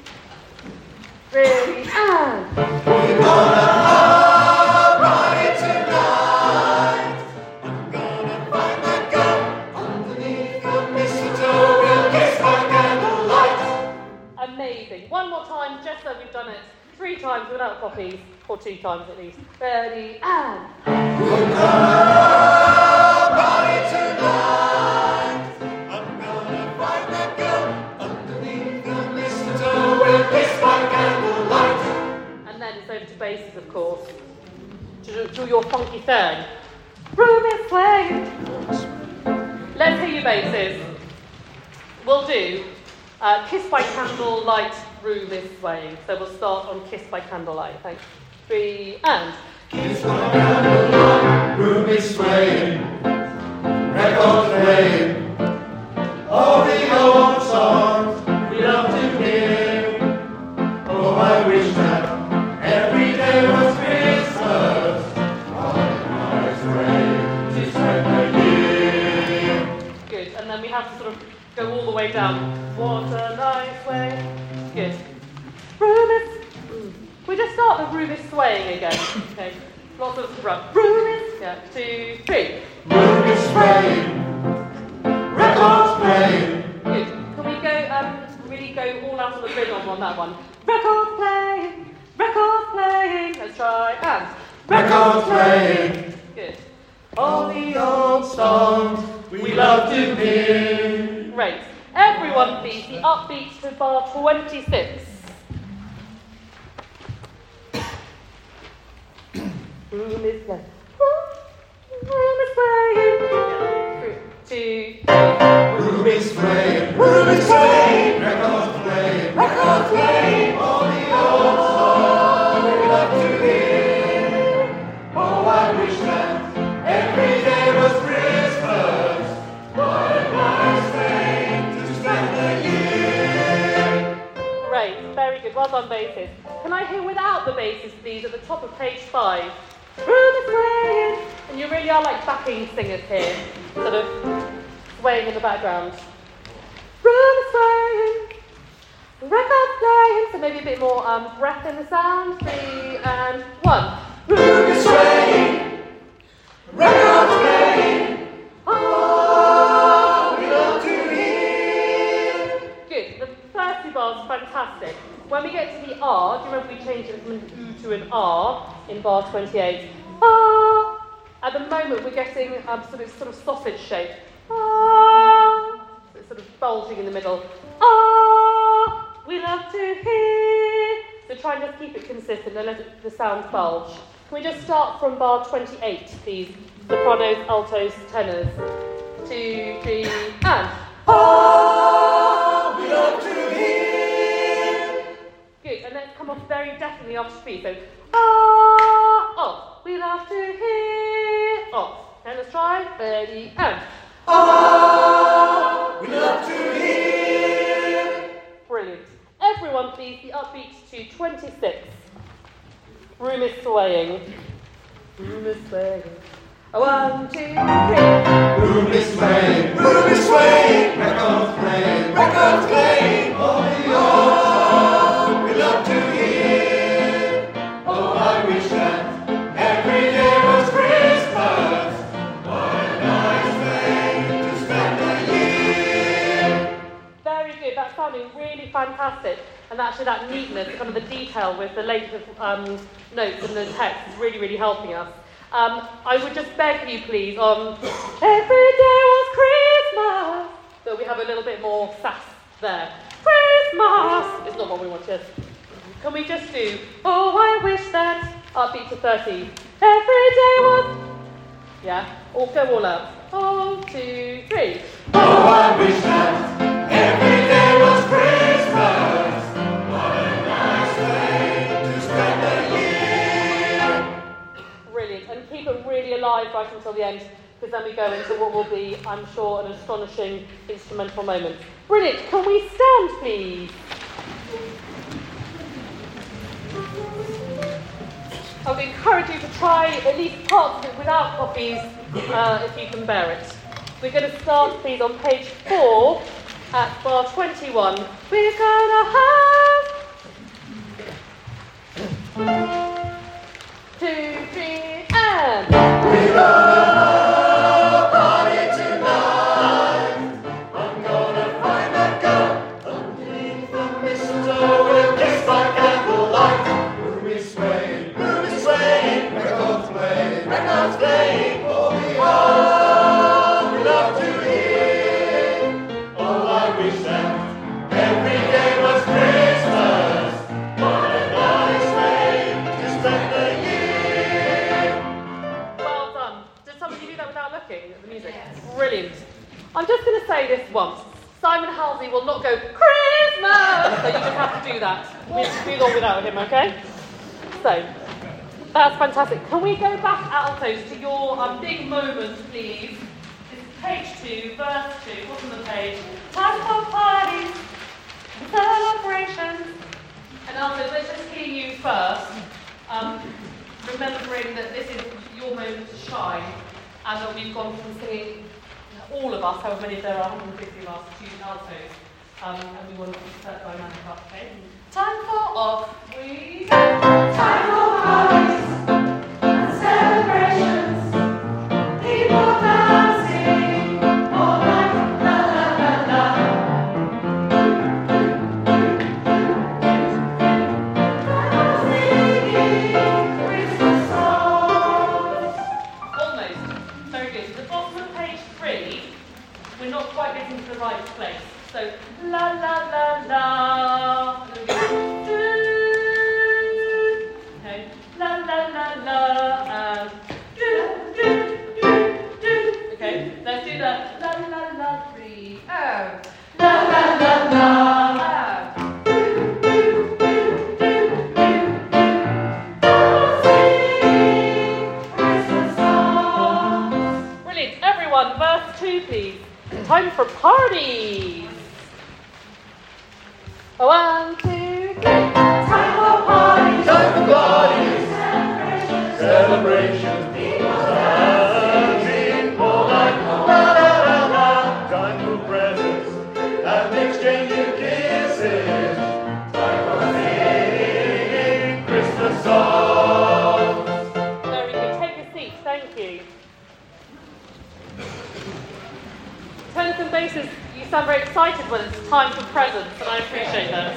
Three and We're gonna have a party tonight. I'm gonna find that girl underneath the mistletoe. We'll kiss by candlelight. amazing. One more time, just so we've done it three times without copies, or two times at least. Ready and We're gonna party tonight. I'm gonna find that girl underneath the mistletoe. We'll kiss by candlelight. and then it's over to basses, of course. To do, do your funky thing. Room is swaying. Let's hear your basses. We'll do uh, Kiss by Candlelight, Room is Swaying. So we'll start on Kiss by Candlelight. Thanks. Three and Kiss by candlelight, room is swaying, record playing, all the old songs we love to hear. Oh, I wish that every day was Christmas. What a nice way to spend the year. good. And then we have to sort of go all the way down. What a nice way. Good. Room is. mm. We just start the room is swaying again. Okay. Lots of run. Room is. Yeah. Two, three. Room is swaying, records playing. Good. Can we go, um, really go all out of the rhythm on that one? Record playing, record playing. Let's try and Records playing, good. all the old songs we love to hear. Great. Everyone, please, the upbeat to bar twenty-six. Room is playing. Room is playing. Three, two, three. Room is swaying, room is swaying, records playing, records playing, all the old songs we love to hear. Oh, I wish that every day was Christmas. What a nice way to spend the year. Great, very good. Well done, basses. Can I hear without the basses, please, at the top of page five? Room is swaying. And you really are like backing singers here, sort of swaying in the background. room is swaying, record playing. So maybe a bit more um, breath in the sound. Three and one. Room is swaying, records playing. Oh, we love to hear. Good. The first two bars are fantastic. When we get to the R, do you remember we changed it from an U to an R in bar twenty-eight? Ah. At the moment, we're getting um, sort of sort of sausage shape. Ah. So it's sort of bulging in the middle. Ah. We love to hear. So try and just keep it consistent and let it, the sounds bulge. Can we just start from bar twenty-eight, please? Sopranos, altos, tenors. Two, three, and. Oh, we love to hear. Good, and let's come off very definitely off speed. So, ah, off. We love to hear. Off. And let's try. Ready, and. Oh, we love to hear. Brilliant. Everyone, please, the upbeat to twenty-six. Room is swaying. Room is swaying. A one, two, three. Room is swaying, room is swaying. Records playing, records playing. Oh, we all we love to hear. Oh, I wish that every day was Christmas. What a nice way to spend the year. Very good. That's sounding really fantastic. And actually that neatness, kind of the detail with the later um, notes and the text is really, really helping us. Um, I would just beg you, please, on every day was Christmas, that we have a little bit more sass there. Christmas! It's not what we want, yes. Can we just do, oh, I wish that, upbeat to thirty. Every day was, yeah, all go all out. One, two, three. Oh, I wish that every day was Christmas. What a nice way to spend the year. Brilliant, and keep it really alive right until the end, because then we go into what will be, I'm sure, an astonishing instrumental moment. Brilliant, can we stand, please? I would encourage you to try at least parts of it without copies, uh, if you can bear it. We're going to start, please, on page four at bar twenty-one. We're going to have two, three, and We're gonna have a party tonight. I'm gonna find that girl underneath the mistletoe with kiss by candlelight. Room is swaying, room is swaying, records playing, records playing. Oh, we all we love to hear. Oh, I wish that every day was Christmas. What a nice way to spend the year. well done. Did somebody do that without looking at the music? Brilliant. I'm just going to say this once. Simon Halsey will not go, Christmas! So you just have to do that. We'll move on without him, okay? So, that's fantastic. Can we go back, altos, to your um, big moment, please? This is page two, verse two. What's on the page? Time for parties, celebrations. And altos, let's just hear you first. Um, remembering that this is your moment to shine, and that we've gone from singing, all of us, however many there are, one hundred fifty of us, to altos, um, and we want to be set by nine o'clock, okay? Time for off, we go. Time for parties and celebrations. People dancing all night, la la la la. Singing Christmas songs. Almost. Very good. The bottom of page three, we're not quite getting to the right place. So, la la la la. And then we go, doo. Okay. La la la la. And doo, doo, doo, doo. Okay. Let's do that. La la la three. And la la la la. And Singing Christmas songs. brilliant. Everyone, verse two, please. Time for parties. One, two, three. Time for parties. Time for parties, Celebrations. celebrations, people dancing all night long. La la la la. Time for presents and kisses. Time for singing Christmas songs. Very good. Take a seat. Thank you. Tenors and basses, you sound very excited when it's time for presents, and I appreciate that.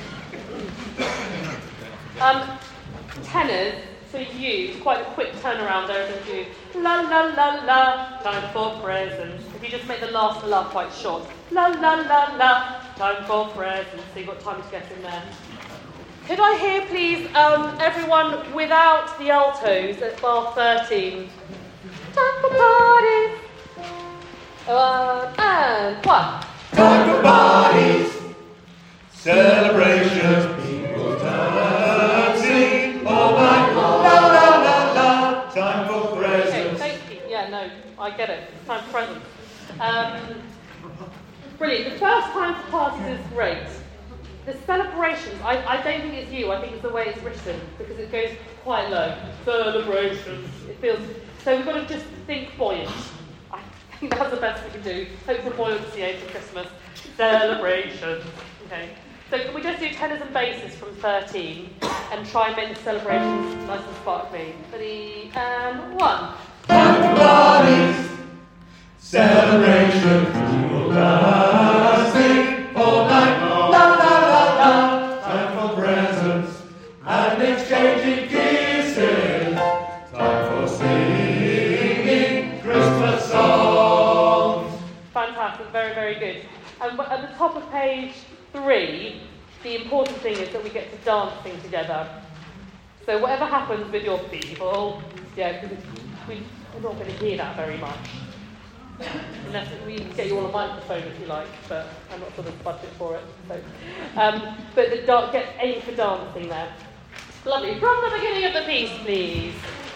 Um, tenors, for you, it's quite a quick turnaround over to you. La la la la, time for presents. If you just make the last la quite short. La la la la, time for presents. So you've got time to get in there. Could I hear, please, um, everyone without the altos at bar thirteen? Time for parties. Uh, and one. Time for parties, celebrations, people dancing all night long. La la la la, time for Okay, presents. thank you. Yeah, no, I get it. It's time for presents. Um, brilliant. The first time for parties is great. The celebrations, I, I don't think it's you, I think it's the way it's written, because it goes quite low. Celebrations. It feels, so we've got to just think buoyant. I think that's the best we can do. Hope for buoyancy over Christmas. Celebrations. Okay. So can we just do tenors and basses from thirteen and try and make the celebrations nice and sparkly? Three and one. Time for parties, celebrations, people dancing all night long. La la la la, time for presents and exchanging kisses. Time for singing Christmas songs. Fantastic, very, very good. And at the top of page three, the important thing is that we get to dancing together. So whatever happens with your people, yeah, because we, we're not going to hear that very much. Unless we can get you all a microphone if you like, but I'm not sure there's budget for it. So, um, but the da- get aim for dancing there. Lovely. From the beginning of the piece, please.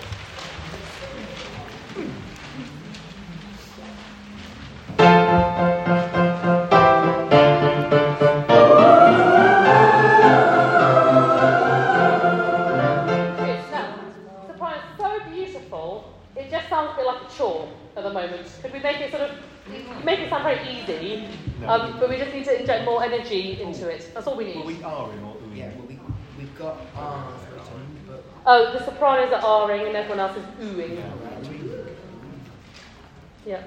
It just sounds a bit like a chore at the moment. Could we make it sort of, make it sound very easy, um, but we just need to inject more energy into it. That's all we need. Well, we are in or Yeah, well, we, we've got R's written, but Oh, the sopranos are R-ing and everyone else is oohing. Yeah.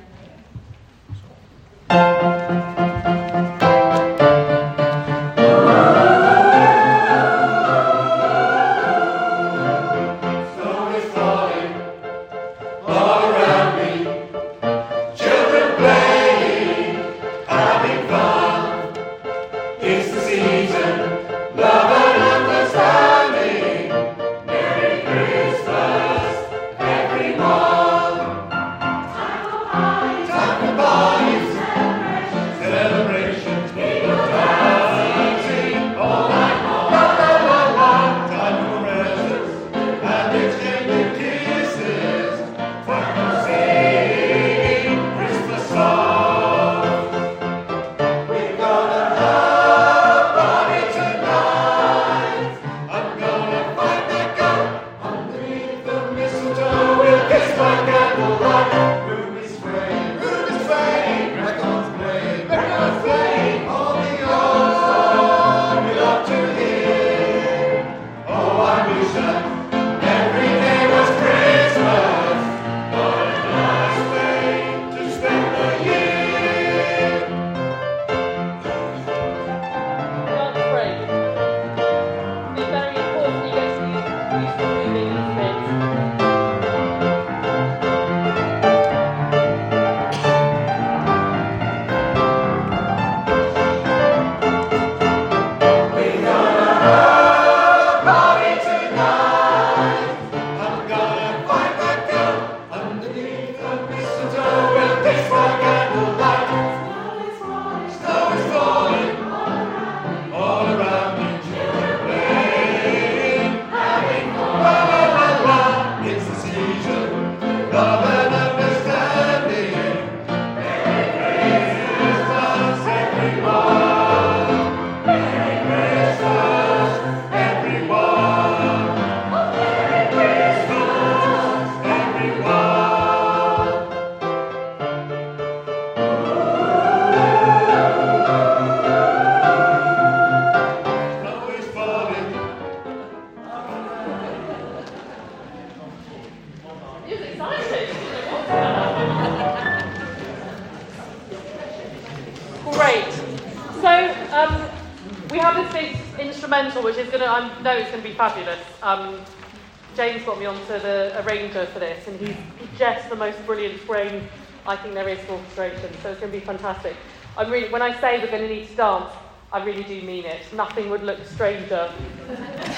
Snow is falling all around me. Children playing, having fun. It's the season, love and understanding. Merry Christmas, everyone. Time for parties, celebrations, people dancing all night long. La la la la, time for presents and exchanging kisses. Time for singing Christmas songs. We're gonna have a party have this big instrumental, which is going to, I know it's going to be fabulous. Um, James got me onto the arranger for this, and he's just the most brilliant brain I think there is for orchestration, so it's going to be fantastic. I'm really, when I say we're going to need to dance, I really do mean it. Nothing would look stranger than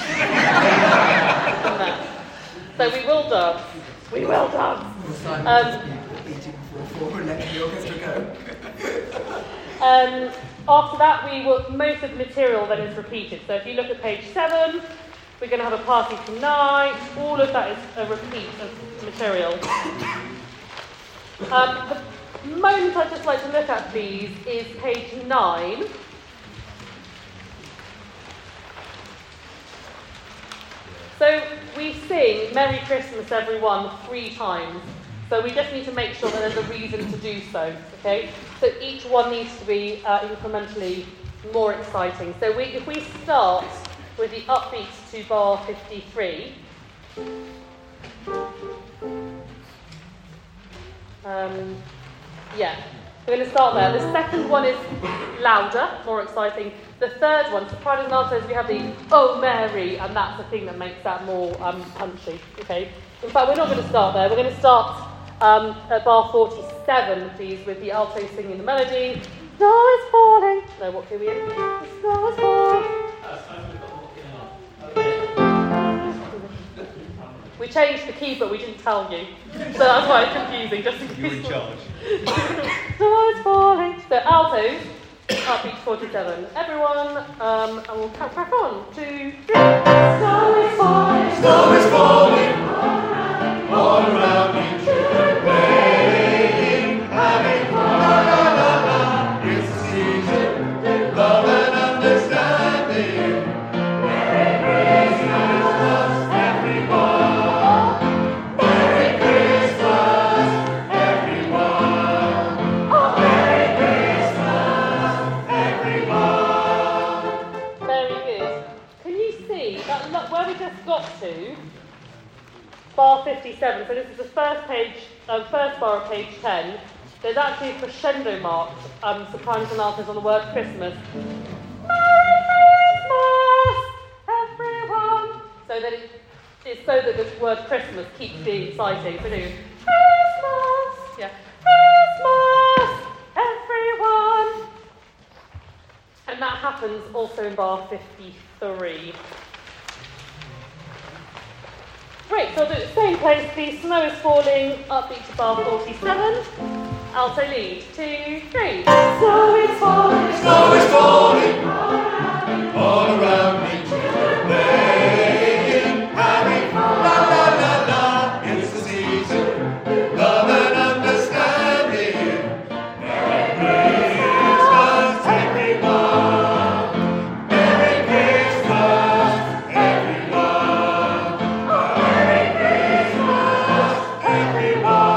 that. So we will dance. We will dance. Um, Eating before four and letting the orchestra go. Um, after that, we will, most of the material then is repeated. So if you look at page seven, we're going to have a party tonight. All of that is a repeat of material. Um, the moment I'd just like to look at, please, is page nine. So we sing Merry Christmas, everyone, three times. So we just need to make sure that there's a reason to do so, okay? So each one needs to be uh, incrementally more exciting. So we, if we start with the upbeat to bar fifty-three, um, yeah, we're going to start there. The second one is louder, more exciting. The third one, sopranos and altos, we have the Oh Mary, and that's the thing that makes that more um, punchy, okay? In fact, we're not going to start there. We're going to start Um, at bar forty-seven, please, with the alto singing the melody. Snow is falling. No, what can we do? The snow is falling. We changed the key, but we didn't tell you. So that's why it's confusing, just in case. You're in charge. Snow is falling. So altos, upbeat forty-seven. Everyone, um, and we'll count back on. Two, three. Snow is falling. Snow is falling all around me. Playing, having fun, la la la la. It's the season, love and understanding. Merry Christmas, everyone. Merry Christmas, everyone. Oh, Merry Christmas, everyone. Very good. Can you see that lo- where we just got to? Bar fifty-seven, so this is the first page, um, first bar of page ten. There's actually a crescendo mark, um, sopranos and altos on the word Christmas. Merry Christmas, everyone! So that it, it's so that the word Christmas keeps being exciting. So do Christmas, yeah, Christmas, everyone! And that happens also in bar fifty-three. Great, so I'll do it same place, please. Snow is falling, upbeat to bar forty-seven. Alto lead, two, three. Snow is falling, Snow is falling all around me. Playing, having fun, la la la la. It's the season, love and understanding. Merry Christmas, everyone. Merry Christmas, everyone. Merry Christmas, everyone.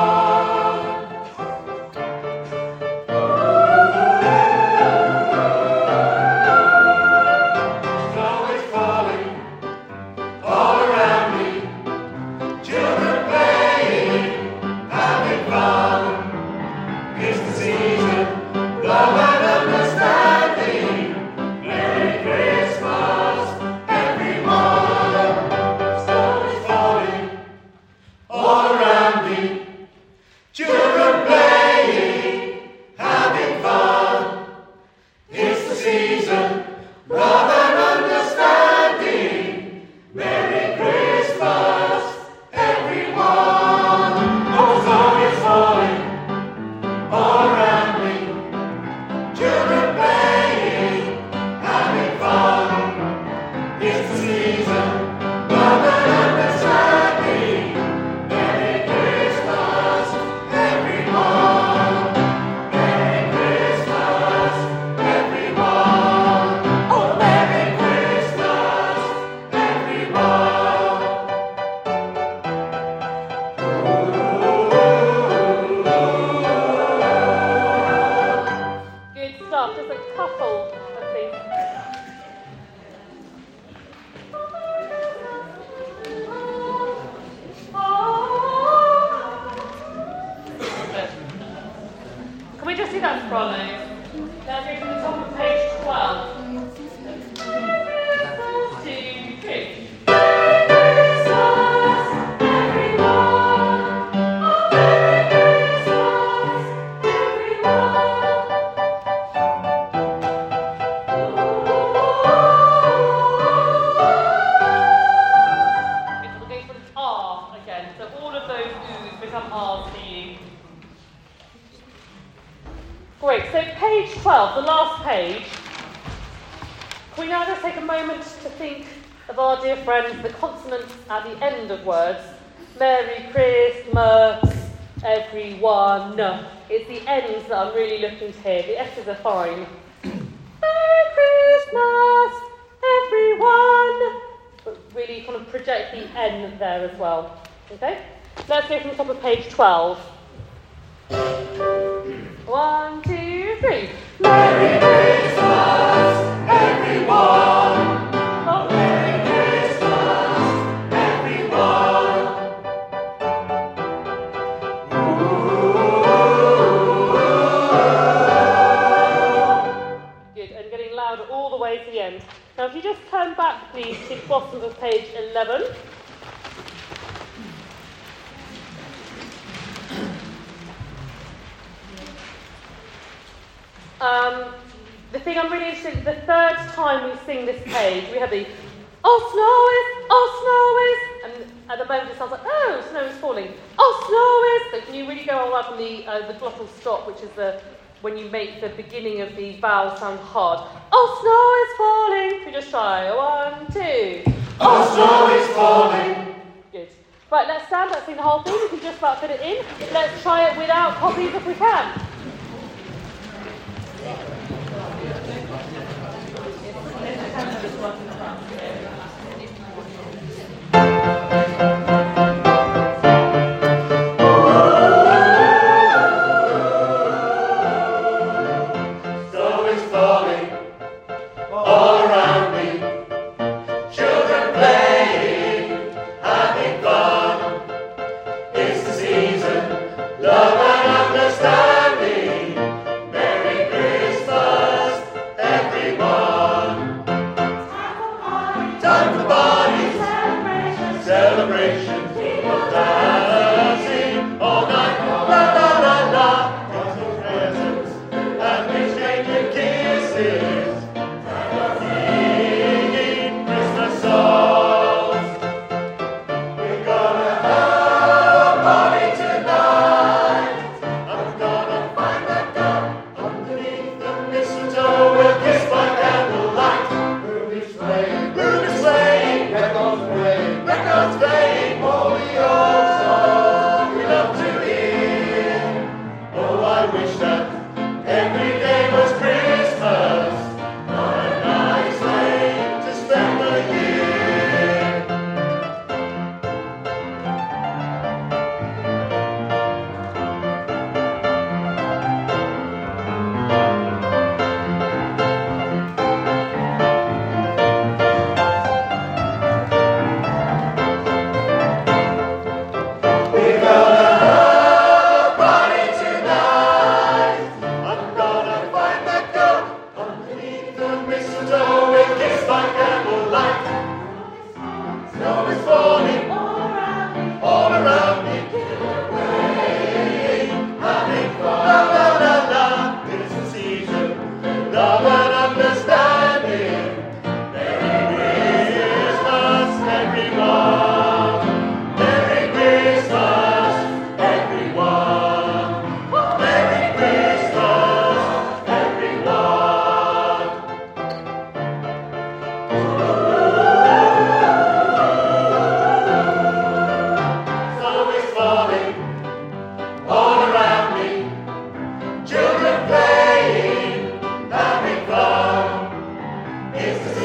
the last page. Can we now just take a moment to think of our dear friends, the consonants at the end of words? Merry Christmas, everyone. It's the ends that I'm really looking to hear. The S's are fine. Merry Christmas, everyone. But really kind of project the N there as well. Okay? Let's go from the top of page twelve. One, two, three. Merry Christmas, everyone. Oh. Merry Christmas, everyone. Good, and getting louder all the way to the end. Now, if you just turn back, please, to the bottom of page eleven. Um, the thing I'm really interested in, the third time we sing this page, we have the "Oh, snow is, oh, snow is," and at the moment it sounds like, "Oh, snow is falling." "Oh, snow is." So can you really go all up on the uh, the glottal stop, which is the when you make the beginning of the vowel sound hard. "Oh, snow is falling." We just try. One, two. Oh, snow is falling. Good. Right, let's stand. Let's sing the whole thing. We can just about fit it in. Let's try it without copies if we can. Snow is falling all around me. Children playing, having fun. It's the season, love and understanding. Merry Christmas, everyone. Time for parties, celebrations, dancing all night. La la la la. Christmas presents and exchanging kisses. Singing Christmas songs. We're gonna have a party tonight. I'm gonna find that girl underneath the mistletoe. We'll kiss by candlelight. Ruby's playing, Ruby's playing, records playing, records playing. Oh, the old song we love to hear. Oh, I wish that every day was Christmas. What a nice way to spend the year. We're gonna have a party tonight. I'm gonna find that girl underneath the mistletoe. We'll kiss by candlelight. Snow is falling all around me. Playing, having fun. La la la la. It's the season, love and understanding. Merry Christmas, everyone. Merry Christmas, everyone. Merry Christmas, everyone. Snow is falling all around me. Children playing, having fun. It's the